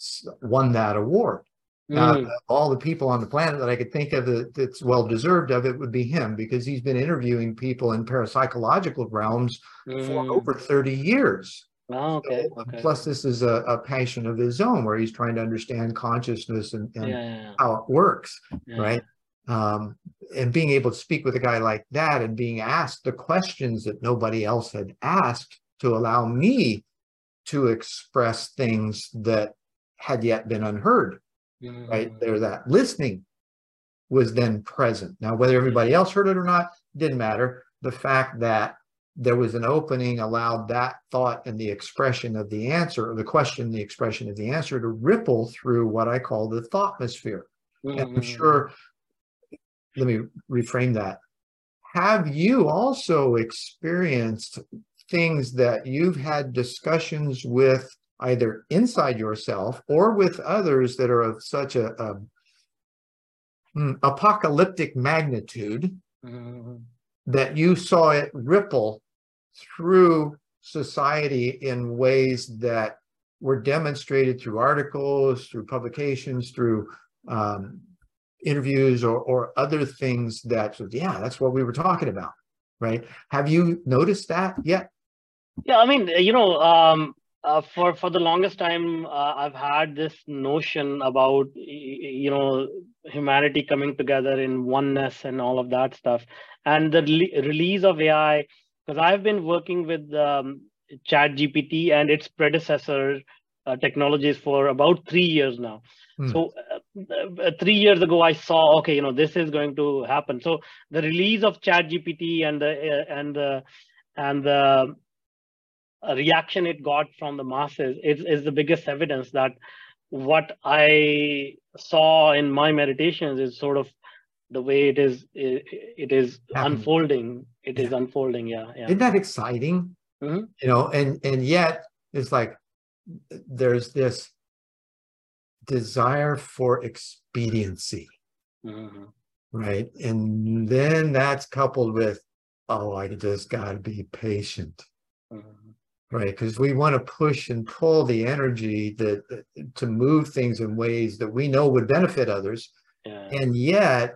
won that award. Mm-hmm. Now, all the people on the planet that I could think of that, that's well deserved of it would be him, because he's been interviewing people in parapsychological realms mm-hmm. for over thirty years. Oh, okay, so, okay. Plus, this is a, a passion of his own, where he's trying to understand consciousness and, and yeah, yeah, yeah. how it works, yeah. right? Um, and being able to speak with a guy like that and being asked the questions that nobody else had asked to allow me to express things that had yet been unheard, mm-hmm. right? There, that listening was then present. Now, whether everybody else heard it or not, didn't matter. The fact that there was an opening allowed that thought and the expression of the answer, or the question, the expression of the answer, to ripple through what I call the thoughtmosphere. And I'm sure, let me reframe that. Have you also experienced things that you've had discussions with either inside yourself or with others that are of such a, a mm, apocalyptic magnitude mm-hmm. that you saw it ripple through society in ways that were demonstrated through articles, through publications, through um, interviews, or, or other things that, yeah, that's what we were talking about, right? Have you noticed that yet? Yeah, I mean, you know, um, uh, for for the longest time, uh, I've had this notion about, you know, humanity coming together in oneness and all of that stuff, and the re release of A I. Because I've been working with um, ChatGPT and its predecessor uh, technologies for about three years now. Hmm. So uh, three years ago, I saw, okay, you know, this is going to happen. So the release of ChatGPT and the uh, and the and the reaction it got from the masses is, is the biggest evidence that what I saw in my meditations is sort of the way it is it, it is happening. unfolding it yeah. is unfolding yeah, yeah Isn't that exciting? Mm-hmm. You know, and and yet it's like there's this desire for expediency, mm-hmm. right? And then that's coupled with, oh, I just got to be patient. Mm-hmm. Right, because we want to push and pull the energy that to move things in ways that we know would benefit others, yeah. and yet,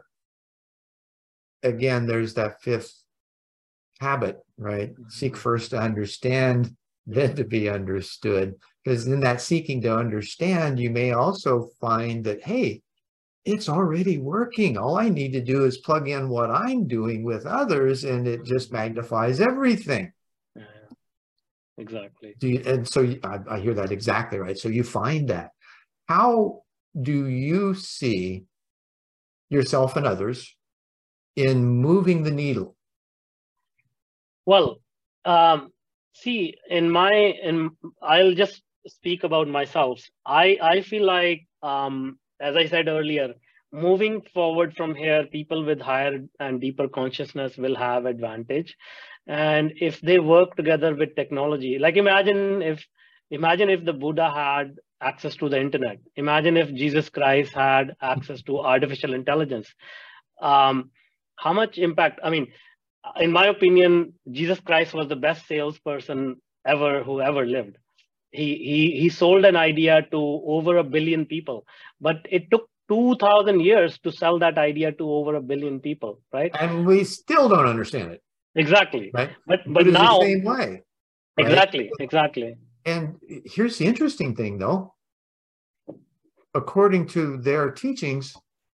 again, there's that fifth habit, right? Mm-hmm. Seek first to understand, then to be understood. Because in that seeking to understand, you may also find that, hey, it's already working. All I need to do is plug in what I'm doing with others, and it just magnifies everything. Exactly. Do you, and so you, I, I hear that exactly right. So you find that. How do you see yourself and others in moving the needle? Well, um, see, in my, in I'll just speak about myself. I, I feel like, um, as I said earlier, moving forward from here, people with higher and deeper consciousness will have advantage. And if they work together with technology, like imagine if imagine if the Buddha had access to the internet. Imagine if Jesus Christ had access to artificial intelligence. Um, how much impact? I mean, in my opinion, Jesus Christ was the best salesperson ever who ever lived. He he he sold an idea to over a billion people, but it took two thousand years to sell that idea to over a billion people, right? And we still don't understand it. Exactly. Right. But but now the same way. Right? Exactly. Exactly. And here's the interesting thing, though. According to their teachings,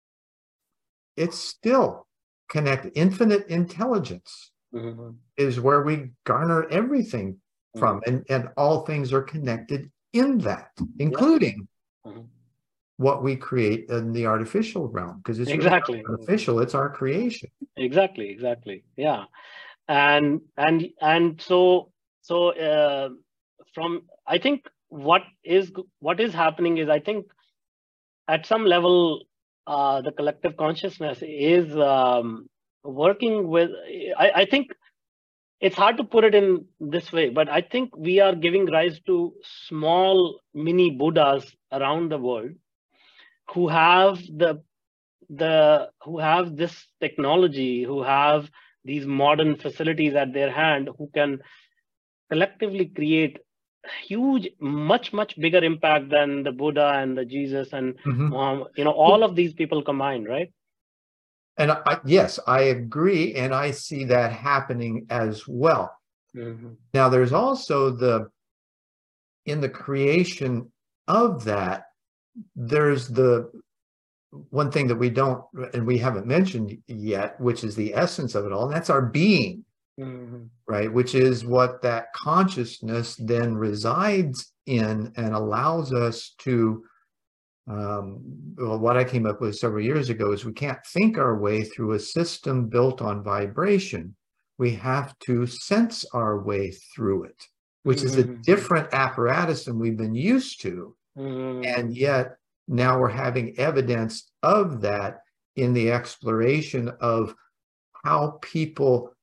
it's still connected. Infinite intelligence mm-hmm. is where we garner everything mm-hmm. from, and and all things are connected in that, including yeah. mm-hmm. what we create in the artificial realm, because it's exactly really artificial. It's our creation. Exactly. Exactly. Yeah. And and and so so uh, from I think what is what is happening is I think at some level uh, the collective consciousness is um, working with. I, I think it's hard to put it in this way, but I think we are giving rise to small mini Buddhas around the world who have the the who have this technology, who have these modern facilities at their hand, who can collectively create huge, much, much bigger impact than the Buddha and the Jesus and mm-hmm. um, you know, all of these people combined, right? And I, yes, I agree, and I see that happening as well. Mm-hmm. Now, there's also the in the creation of that, there's the one thing that we don't, and we haven't mentioned yet, which is the essence of it all, and that's our being, mm-hmm. right? Which is what that consciousness then resides in and allows us to, um, well, what I came up with several years ago is we can't think our way through a system built on vibration. We have to sense our way through it, which mm-hmm. is a different apparatus than we've been used to. Mm-hmm. And yet, now we're having evidence of that in the exploration of how people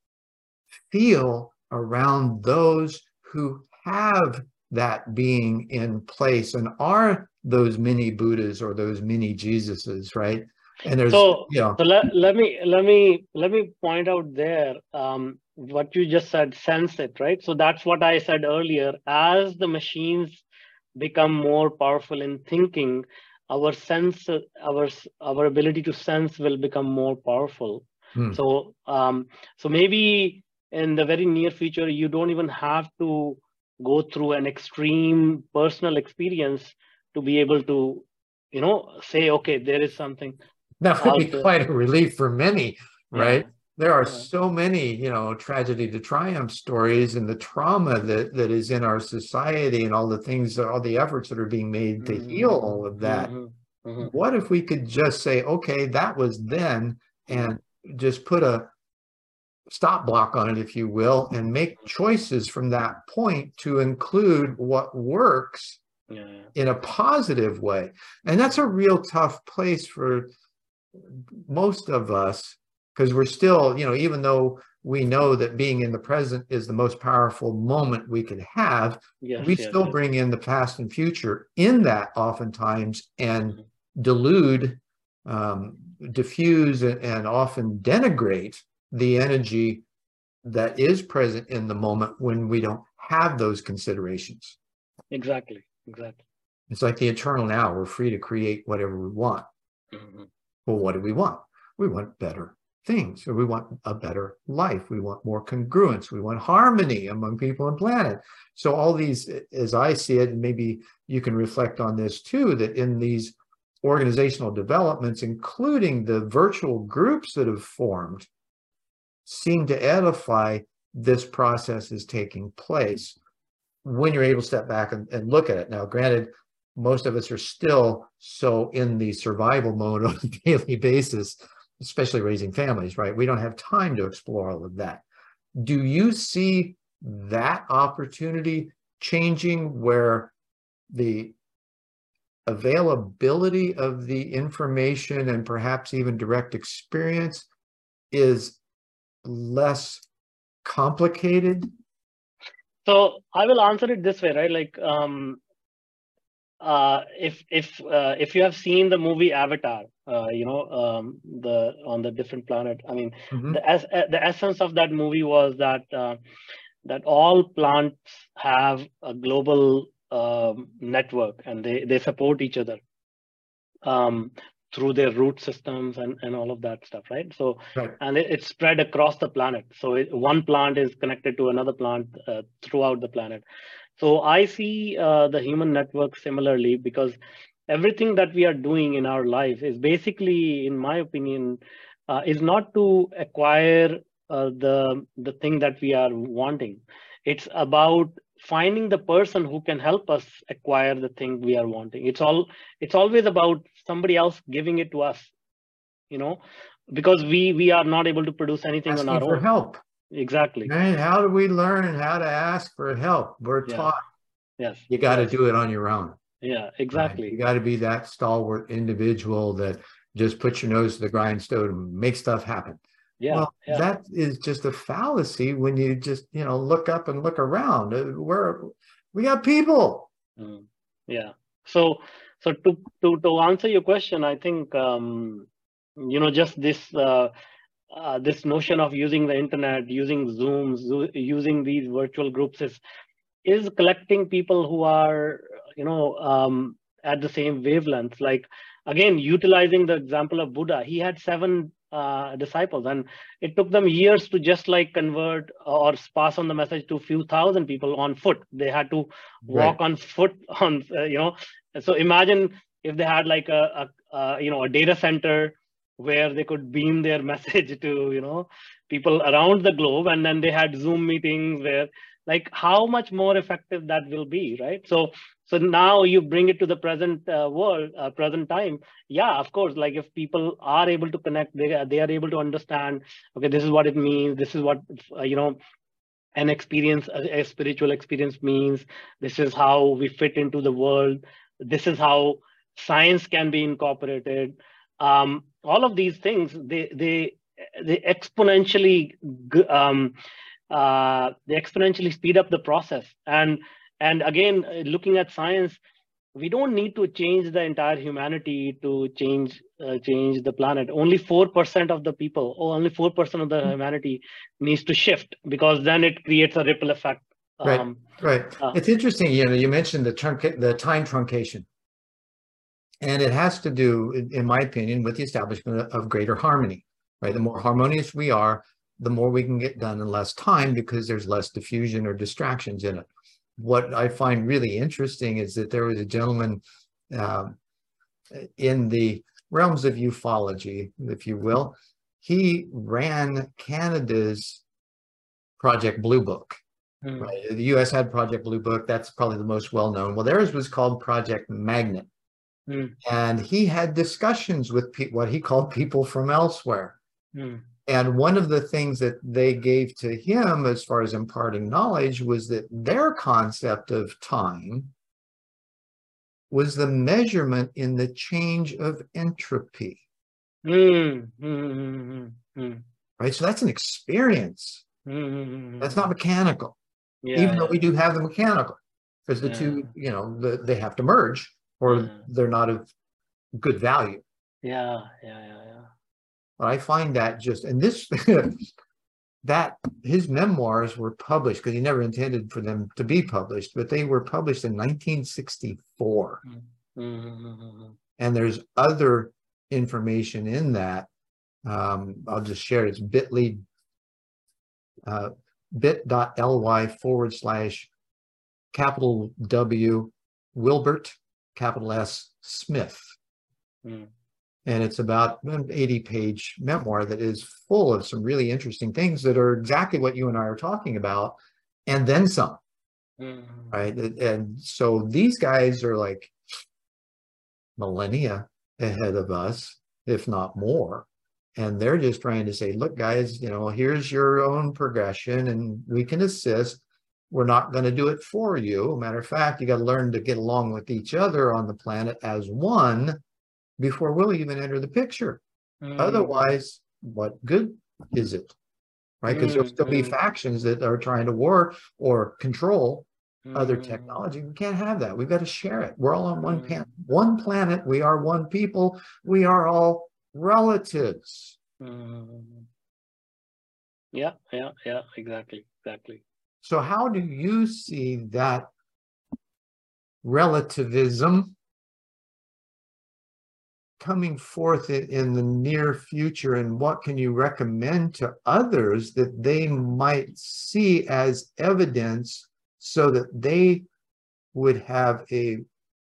feel around those who have that being in place and are those mini Buddhas or those mini Jesuses, right? And there's, so, you know, so let, let me let me let me point out there um, what you just said, sense it, right? So that's what I said earlier. As the machines become more powerful in thinking, our sense, our our ability to sense will become more powerful. Hmm. So um, so maybe in the very near future, you don't even have to go through an extreme personal experience to be able to, you know, say, okay, there is something. That would be quite a relief for many, right? Yeah. There are yeah. so many, you know, tragedy to triumph stories and the trauma that, that is in our society and all the things, all the efforts that are being made to mm-hmm. heal all of that. Mm-hmm. Mm-hmm. What if we could just say, okay, that was then, and just put a stop block on it, if you will, and make choices from that point to include what works yeah. in a positive way. And that's a real tough place for most of us, because we're still, you know, even though we know that being in the present is the most powerful moment we can have, yes, we yes, still yes. bring in the past and future in that oftentimes and mm-hmm. delude, um, diffuse, and, and often denigrate the energy that is present in the moment when we don't have those considerations. Exactly, exactly. It's like the eternal now. We're free to create whatever we want. Mm-hmm. Well, what do we want? We want better things, or we want a better life. We want more congruence. We want harmony among people and planet. So all these, as I see it, and maybe you can reflect on this too, that in these organizational developments, including the virtual groups that have formed, seem to edify this process is taking place when you're able to step back and, and look at it. Now, granted, most of us are still so in the survival mode on a daily basis, especially raising families, right? We don't have time to explore all of that. Do you see that opportunity changing where the availability of the information and perhaps even direct experience is less complicated? So I will answer it this way, right? Like, um, uh, if if uh, if you have seen the movie Avatar, uh, you know, um, the on the different planet. I mean, mm-hmm. the es the essence of that movie was that uh, that all plants have a global um, network, and they they support each other um, through their root systems and and all of that stuff, right? So, right. and it, it's spread across the planet. So it, one plant is connected to another plant uh, throughout the planet. So I see uh, the human network similarly, because everything that we are doing in our life is basically, in my opinion, uh, is not to acquire uh, the the thing that we are wanting. It's about finding the person who can help us acquire the thing we are wanting. It's all it's always about somebody else giving it to us, you know, because we we are not able to produce anything Asking on our for own. Help. Exactly. And how do we learn how to ask for help? We're yeah. taught. Yes. You got to yes. do it on your own. Yeah, exactly. Right? You got to be that stalwart individual that just puts your nose to the grindstone and make stuff happen. Yeah, well, yeah. that is just a fallacy when you just, you know, look up and look around. We're, we got people. Mm. Yeah. So, so to, to, to answer your question, I think, um, you know, just this, uh, uh, this notion of using the internet, using Zoom, zo using these virtual groups is, is collecting people who are, you know, um, at the same wavelength. Like, again, utilizing the example of Buddha, he had seven uh, disciples, and it took them years to just like convert or pass on the message to a few thousand people on foot. They had to walk right. on foot on, uh, you know, so imagine if they had like a, a, a, you know, a data center where they could beam their message to, you know, people around the globe, and then they had Zoom meetings where, like, how much more effective that will be, right? So, so now you bring it to the present uh, world, uh, present time. Yeah, of course. Like, if people are able to connect, they they are able to understand. Okay, this is what it means. This is what uh, you know, an experience, a, a spiritual experience means. This is how we fit into the world. This is how science can be incorporated. Um, all of these things, they they they exponentially um, uh, they exponentially speed up the process. And and again, looking at science, we don't need to change the entire humanity to change uh, change the planet. Only four percent of the people, or only four percent of the humanity needs to shift, because then it creates a ripple effect. Right, Um, right. Uh, it's interesting, you know, you mentioned the trunca- the time truncation. And it has to do, in my opinion, with the establishment of greater harmony, right? The more harmonious we are, the more we can get done in less time, because there's less diffusion or distractions in it. What I find really interesting is that there was a gentleman um, in the realms of ufology, if you will. He ran Canada's Project Blue Book. Mm. Right? The U S had Project Blue Book. That's probably the most well-known. Well, theirs was called Project Magnet. Mm. And he had discussions with pe- what he called people from elsewhere. Mm. And one of the things that they gave to him as far as imparting knowledge was that their concept of time was the measurement in the change of entropy. Mm. Mm. Mm. Right? So that's an experience. Mm. That's not mechanical. Yeah, even yeah. though we do have the mechanical, because the yeah. two, you know, the, they have to merge, or yeah. they're not of good value. Yeah, yeah, yeah, yeah. But I find that just, and this, that his memoirs were published, because he never intended for them to be published, but they were published in nineteen sixty-four. Mm-hmm. And there's other information in that. Um, I'll just share it. It's bit.ly, uh, bit.ly forward slash capital W Wilbert, capital S Smith. Mm. And it's about an eighty page memoir that is full of some really interesting things that are exactly what you and I are talking about, and then some. Mm. Right. And so these guys are like millennia ahead of us, if not more. And they're just trying to say, look, guys, you know, here's your own progression and we can assist. We're not going to do it for you. Matter of fact, you got to learn to get along with each other on the planet as one before we'll even enter the picture. Mm. Otherwise, what good is it? Right? Because mm. there'll still be factions that are trying to war or control mm. other technology. We can't have that. We've got to share it. We're all on one, mm. pan one planet. We are one people. We are all relatives. Mm. Yeah, yeah, yeah, exactly, exactly. So how do you see that relativism coming forth in the near future, and what can you recommend to others that they might see as evidence so that they would have a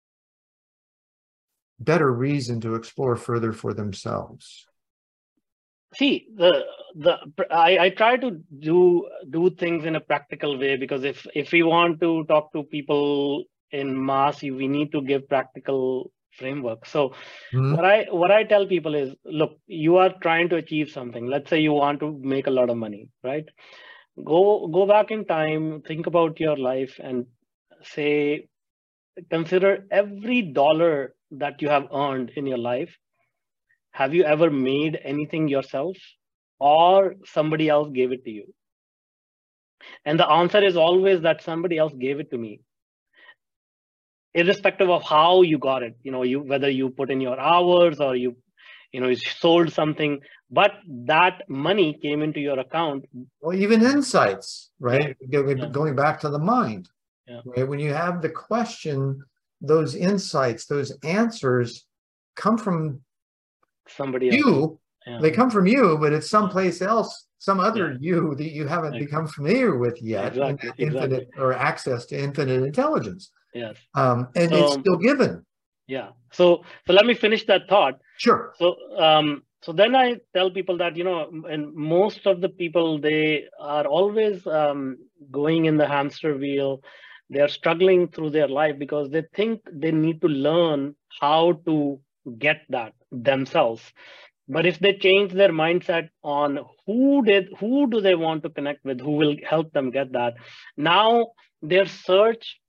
better reason to explore further for themselves? See, the the I, I try to do do things in a practical way, because if if we want to talk to people in mass, we need to give practical framework. So mm-hmm. what I what I tell people is, look, you are trying to achieve something. Let's say you want to make a lot of money, right? Go go back in time, think about your life, and say, consider every dollar that you have earned in your life. Have you ever made anything yourself, or somebody else gave it to you? And the answer is always that somebody else gave it to me, irrespective of how you got it. You know, you whether you put in your hours or you, you know, you sold something, but that money came into your account. Well, even insights, right? Yeah. Going back to the mind, yeah. Right? When you have the question, those insights, those answers come from somebody you. Else. Yeah. They come from you, but it's someplace else, some other yeah. you that you haven't exactly. become familiar with yet. Exactly. Infinite exactly. or access to infinite intelligence. Yes. Um, and so, it's still given. Yeah. So, so let me finish that thought. Sure. So, um, so then I tell people that, you know, and most of the people, they are always um, going in the hamster wheel. They are struggling through their life because they think they need to learn how to get that themselves. But if they change their mindset on who did, who do they want to connect with, who will help them get that, now their search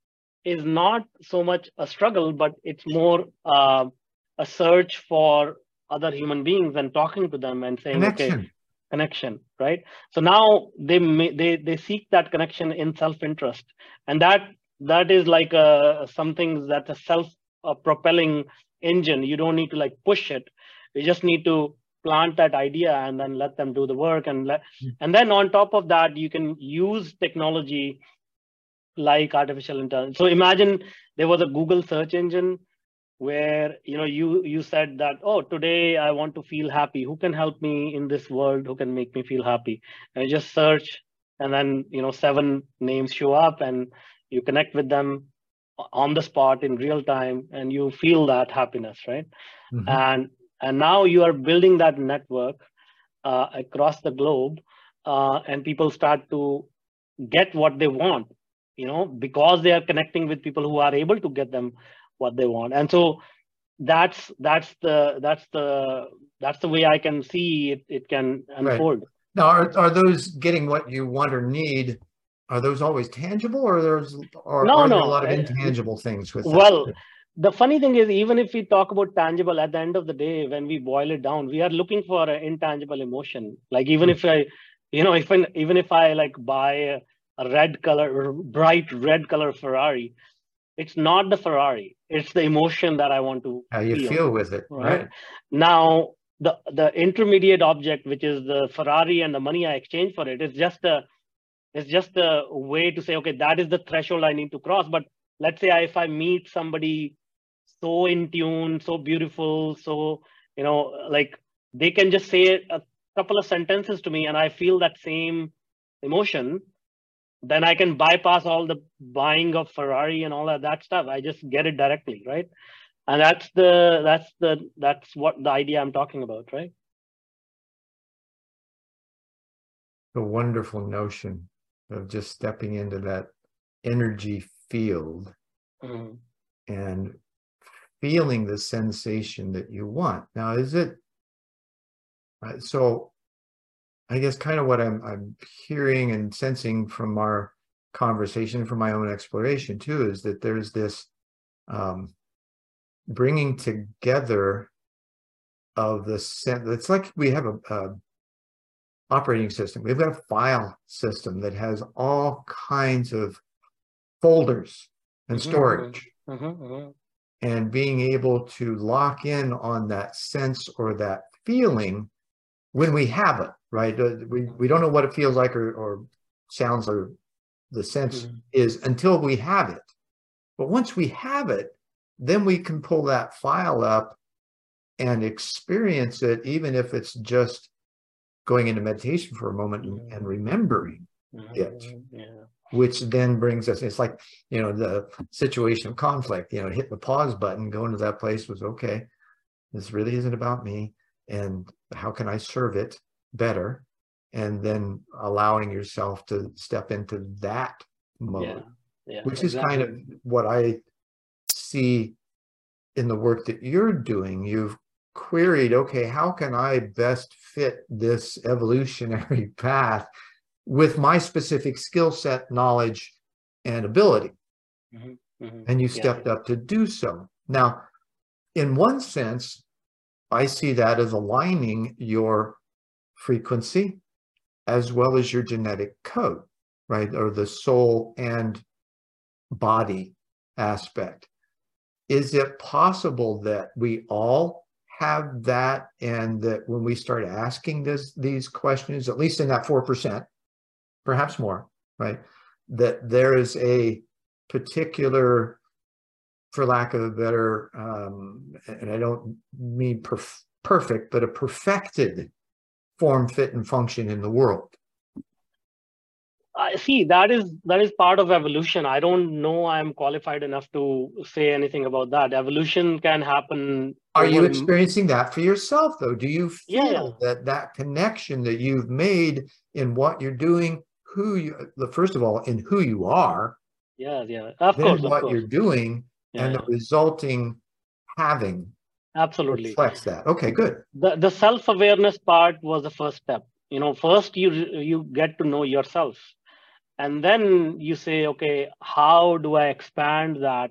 is not so much a struggle, but it's more uh, a search for other human beings and talking to them and saying, Connection. okay, connection, right? So now they may, they they seek that connection in self-interest, and that that is like a something that's a self-propelling engine. You don't need to like push it. You just need to plant that idea and then let them do the work, and let, and then on top of that, you can use technology like artificial intelligence. So imagine there was a Google search engine where you know you you said that, oh, today I want to feel happy. Who can help me in this world? Who can make me feel happy? And you just search, and then you know seven names show up, and you connect with them on the spot in real time, and you feel that happiness, right? Mm-hmm. And and now you are building that network uh, across the globe, uh, and people start to get what they want, you know, because they are connecting with people who are able to get them what they want. And so that's that's the that's the that's the way I can see it it can unfold. Right. Now, are, are those getting what you want or need, are those always tangible, or there's or no, are no. there a lot of intangible things with well that? The funny thing is, even if we talk about tangible, at the end of the day, when we boil it down, we are looking for an intangible emotion. Like even if I, you know, if I, even if I like buy a, a red color, bright red color Ferrari, it's not the Ferrari. It's the emotion that I want to how you feel, feel with it, right? right? Now, the the intermediate object, which is the Ferrari and the money I exchange for it, is just a, it's just a way to say, okay, that is the threshold I need to cross. But let's say I, if I meet somebody so in tune, so beautiful, so, you know, like they can just say a couple of sentences to me and I feel that same emotion, then I can bypass all the buying of Ferrari and all of that stuff. I just get it directly, right? And that's the, that's the, that's what the idea I'm talking about, right? A wonderful notion of just stepping into that energy field mm-hmm. and feeling the sensation that you want. Now, is it, uh, so I guess kind of what I'm, I'm hearing and sensing from our conversation, from my own exploration too, is that there's this um, bringing together of the sense. It's like we have a, a operating system. We've got a file system that has all kinds of folders and mm-hmm, storage. Mm-hmm, mm-hmm. And being able to lock in on that sense or that feeling when we have it, right? We, we don't know what it feels like or, or sounds or the sense mm-hmm. is until we have it. But once we have it, then we can pull that file up and experience it, even if it's just going into meditation for a moment and, and remembering mm-hmm. it. Yeah. Which then brings us, it's like, you know, the situation of conflict, you know, hit the pause button, going to that place was, okay, this really isn't about me. And how can I serve it better? And then allowing yourself to step into that mode, yeah, yeah, which exactly. is kind of what I see in the work that you're doing. You've queried, okay, how can I best fit this evolutionary path with my specific skill set, knowledge, and ability? Mm-hmm, mm-hmm, and you stepped yeah. up to do so. Now, in one sense, I see that as aligning your frequency as well as your genetic code, right? Or the soul and body aspect. Is it possible that we all have that, and that when we start asking this, these questions, at least in that four percent, perhaps more, right, that there is a particular, for lack of a better, um, and I don't mean perf perfect, but a perfected form, fit, and function in the world? I see, that is that is part of evolution. I don't know I'm qualified enough to say anything about that. Evolution can happen. Are you experiencing that for yourself, though? Do you feel yeah, yeah. that that connection that you've made in what you're doing, who you, first of all, in who you are, yeah, yeah, of then course, what of course. you're doing, yeah, and the yeah. resulting having absolutely reflects that. Okay, good. The the self-awareness part was the first step. You know, first you you get to know yourself. And then you say, okay, how do I expand that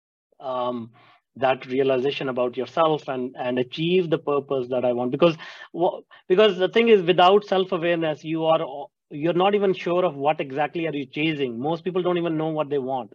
um, that realization about yourself and and achieve the purpose that I want? Because because the thing is, without self-awareness, you are you're not even sure of what exactly are you chasing. Most people don't even know what they want.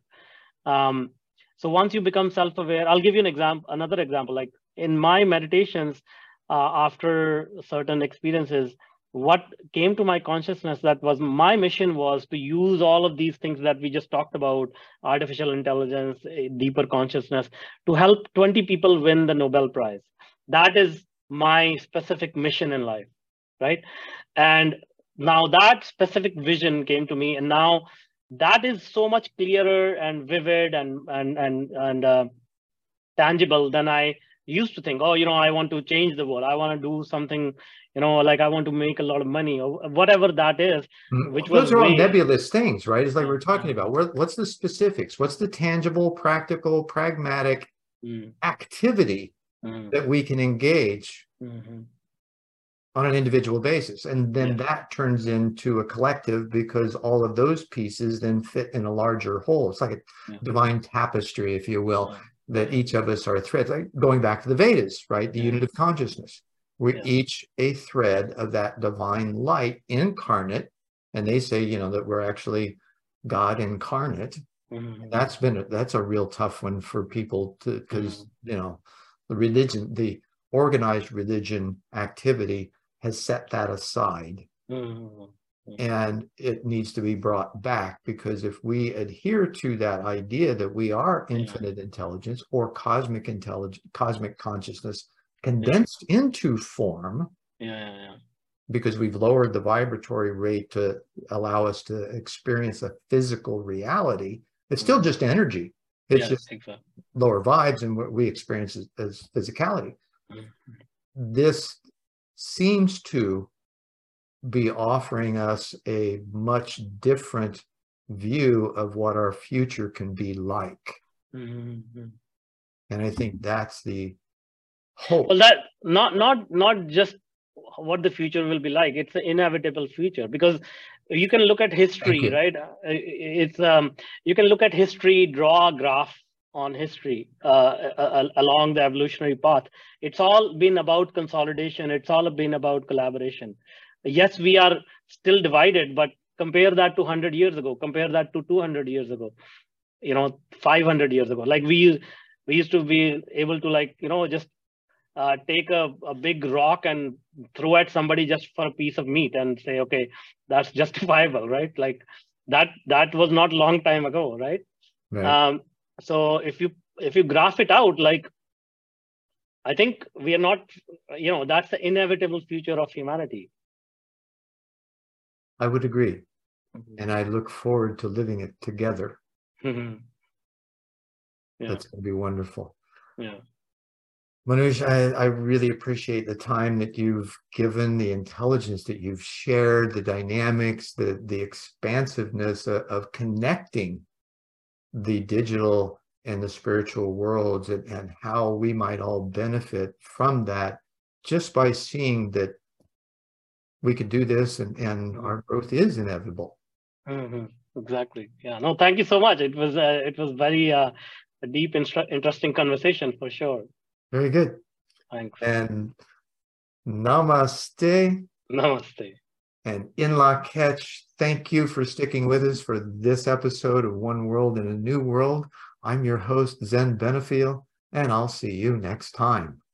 Um, so once you become self-aware, I'll give you an example, another example. Like in my meditations, uh, after certain experiences, what came to my consciousness that was my mission was to use all of these things that we just talked about, artificial intelligence, deeper consciousness, to help twenty people win the Nobel Prize. That is my specific mission in life, right? And now that specific vision came to me, and now that is so much clearer and vivid and and and and uh, tangible than I used to think. Oh, you know, I want to change the world. I want to do something, you know, like I want to make a lot of money or whatever that is, which Those was are all way, nebulous things, right? It's like yeah, we're talking yeah. about. Where, what's the specifics? What's the tangible, practical, pragmatic Mm. activity Mm. that we can engage Mm-hmm. on an individual basis? And then Yeah. that turns into a collective, because all of those pieces then fit in a larger whole. It's like a Yeah. divine tapestry, if you will, Yeah. that Yeah. each of us are threads. Like going back to the Vedas, right? The Yeah. unit of consciousness. We're Yeah. each a thread of that divine light incarnate. And they say, you know, that we're actually God incarnate. Mm-hmm. That's been, a, that's a real tough one for people to, because, Mm-hmm. you know, the religion, the organized religion activity has set that aside. Mm-hmm. And it needs to be brought back, because if we adhere to that idea that we are infinite yeah. intelligence or cosmic intelligence, cosmic consciousness condensed yeah. into form, yeah, yeah, yeah. because we've lowered the vibratory rate to allow us to experience a physical reality, it's still just energy. It's yeah, just exactly. lower vibes, and what we experience as, as physicality. Mm-hmm. This seems to be offering us a much different view of what our future can be like. Mm-hmm. And I think that's the hope. Well, that not not not just what the future will be like. It's an inevitable future, because you can look at history, right? It's um, you can look at history, draw a graph on history uh, along the evolutionary path. It's all been about consolidation. It's all been about collaboration. Yes, we are still divided, but compare that to one hundred years ago. Compare that to two hundred years ago. You know, five hundred years ago. Like we we used to be able to, like, you know, just uh, take a, a big rock and throw at somebody just for a piece of meat and say, okay, that's justifiable, right? Like that that was not a long time ago, right? Right. Um, so if you if you graph it out, like, I think we are not, you know, that's the inevitable future of humanity. I would agree. Mm-hmm. And I look forward to living it together. Mm-hmm. Yeah. That's going to be wonderful. Yeah. Manoj, I, I really appreciate the time that you've given, the intelligence that you've shared, the dynamics, the, the expansiveness of, of connecting the digital and the spiritual worlds, and, and how we might all benefit from that just by seeing that we could do this, and, and our growth is inevitable. Mm-hmm. Exactly. Yeah. No, thank you so much. It was uh, it was very uh, a deep, interesting conversation for sure. Very good. Thanks. And namaste. Namaste. And in Lak'ech, thank you for sticking with us for this episode of One World in a New World. I'm your host, Zen Benefiel, and I'll see you next time.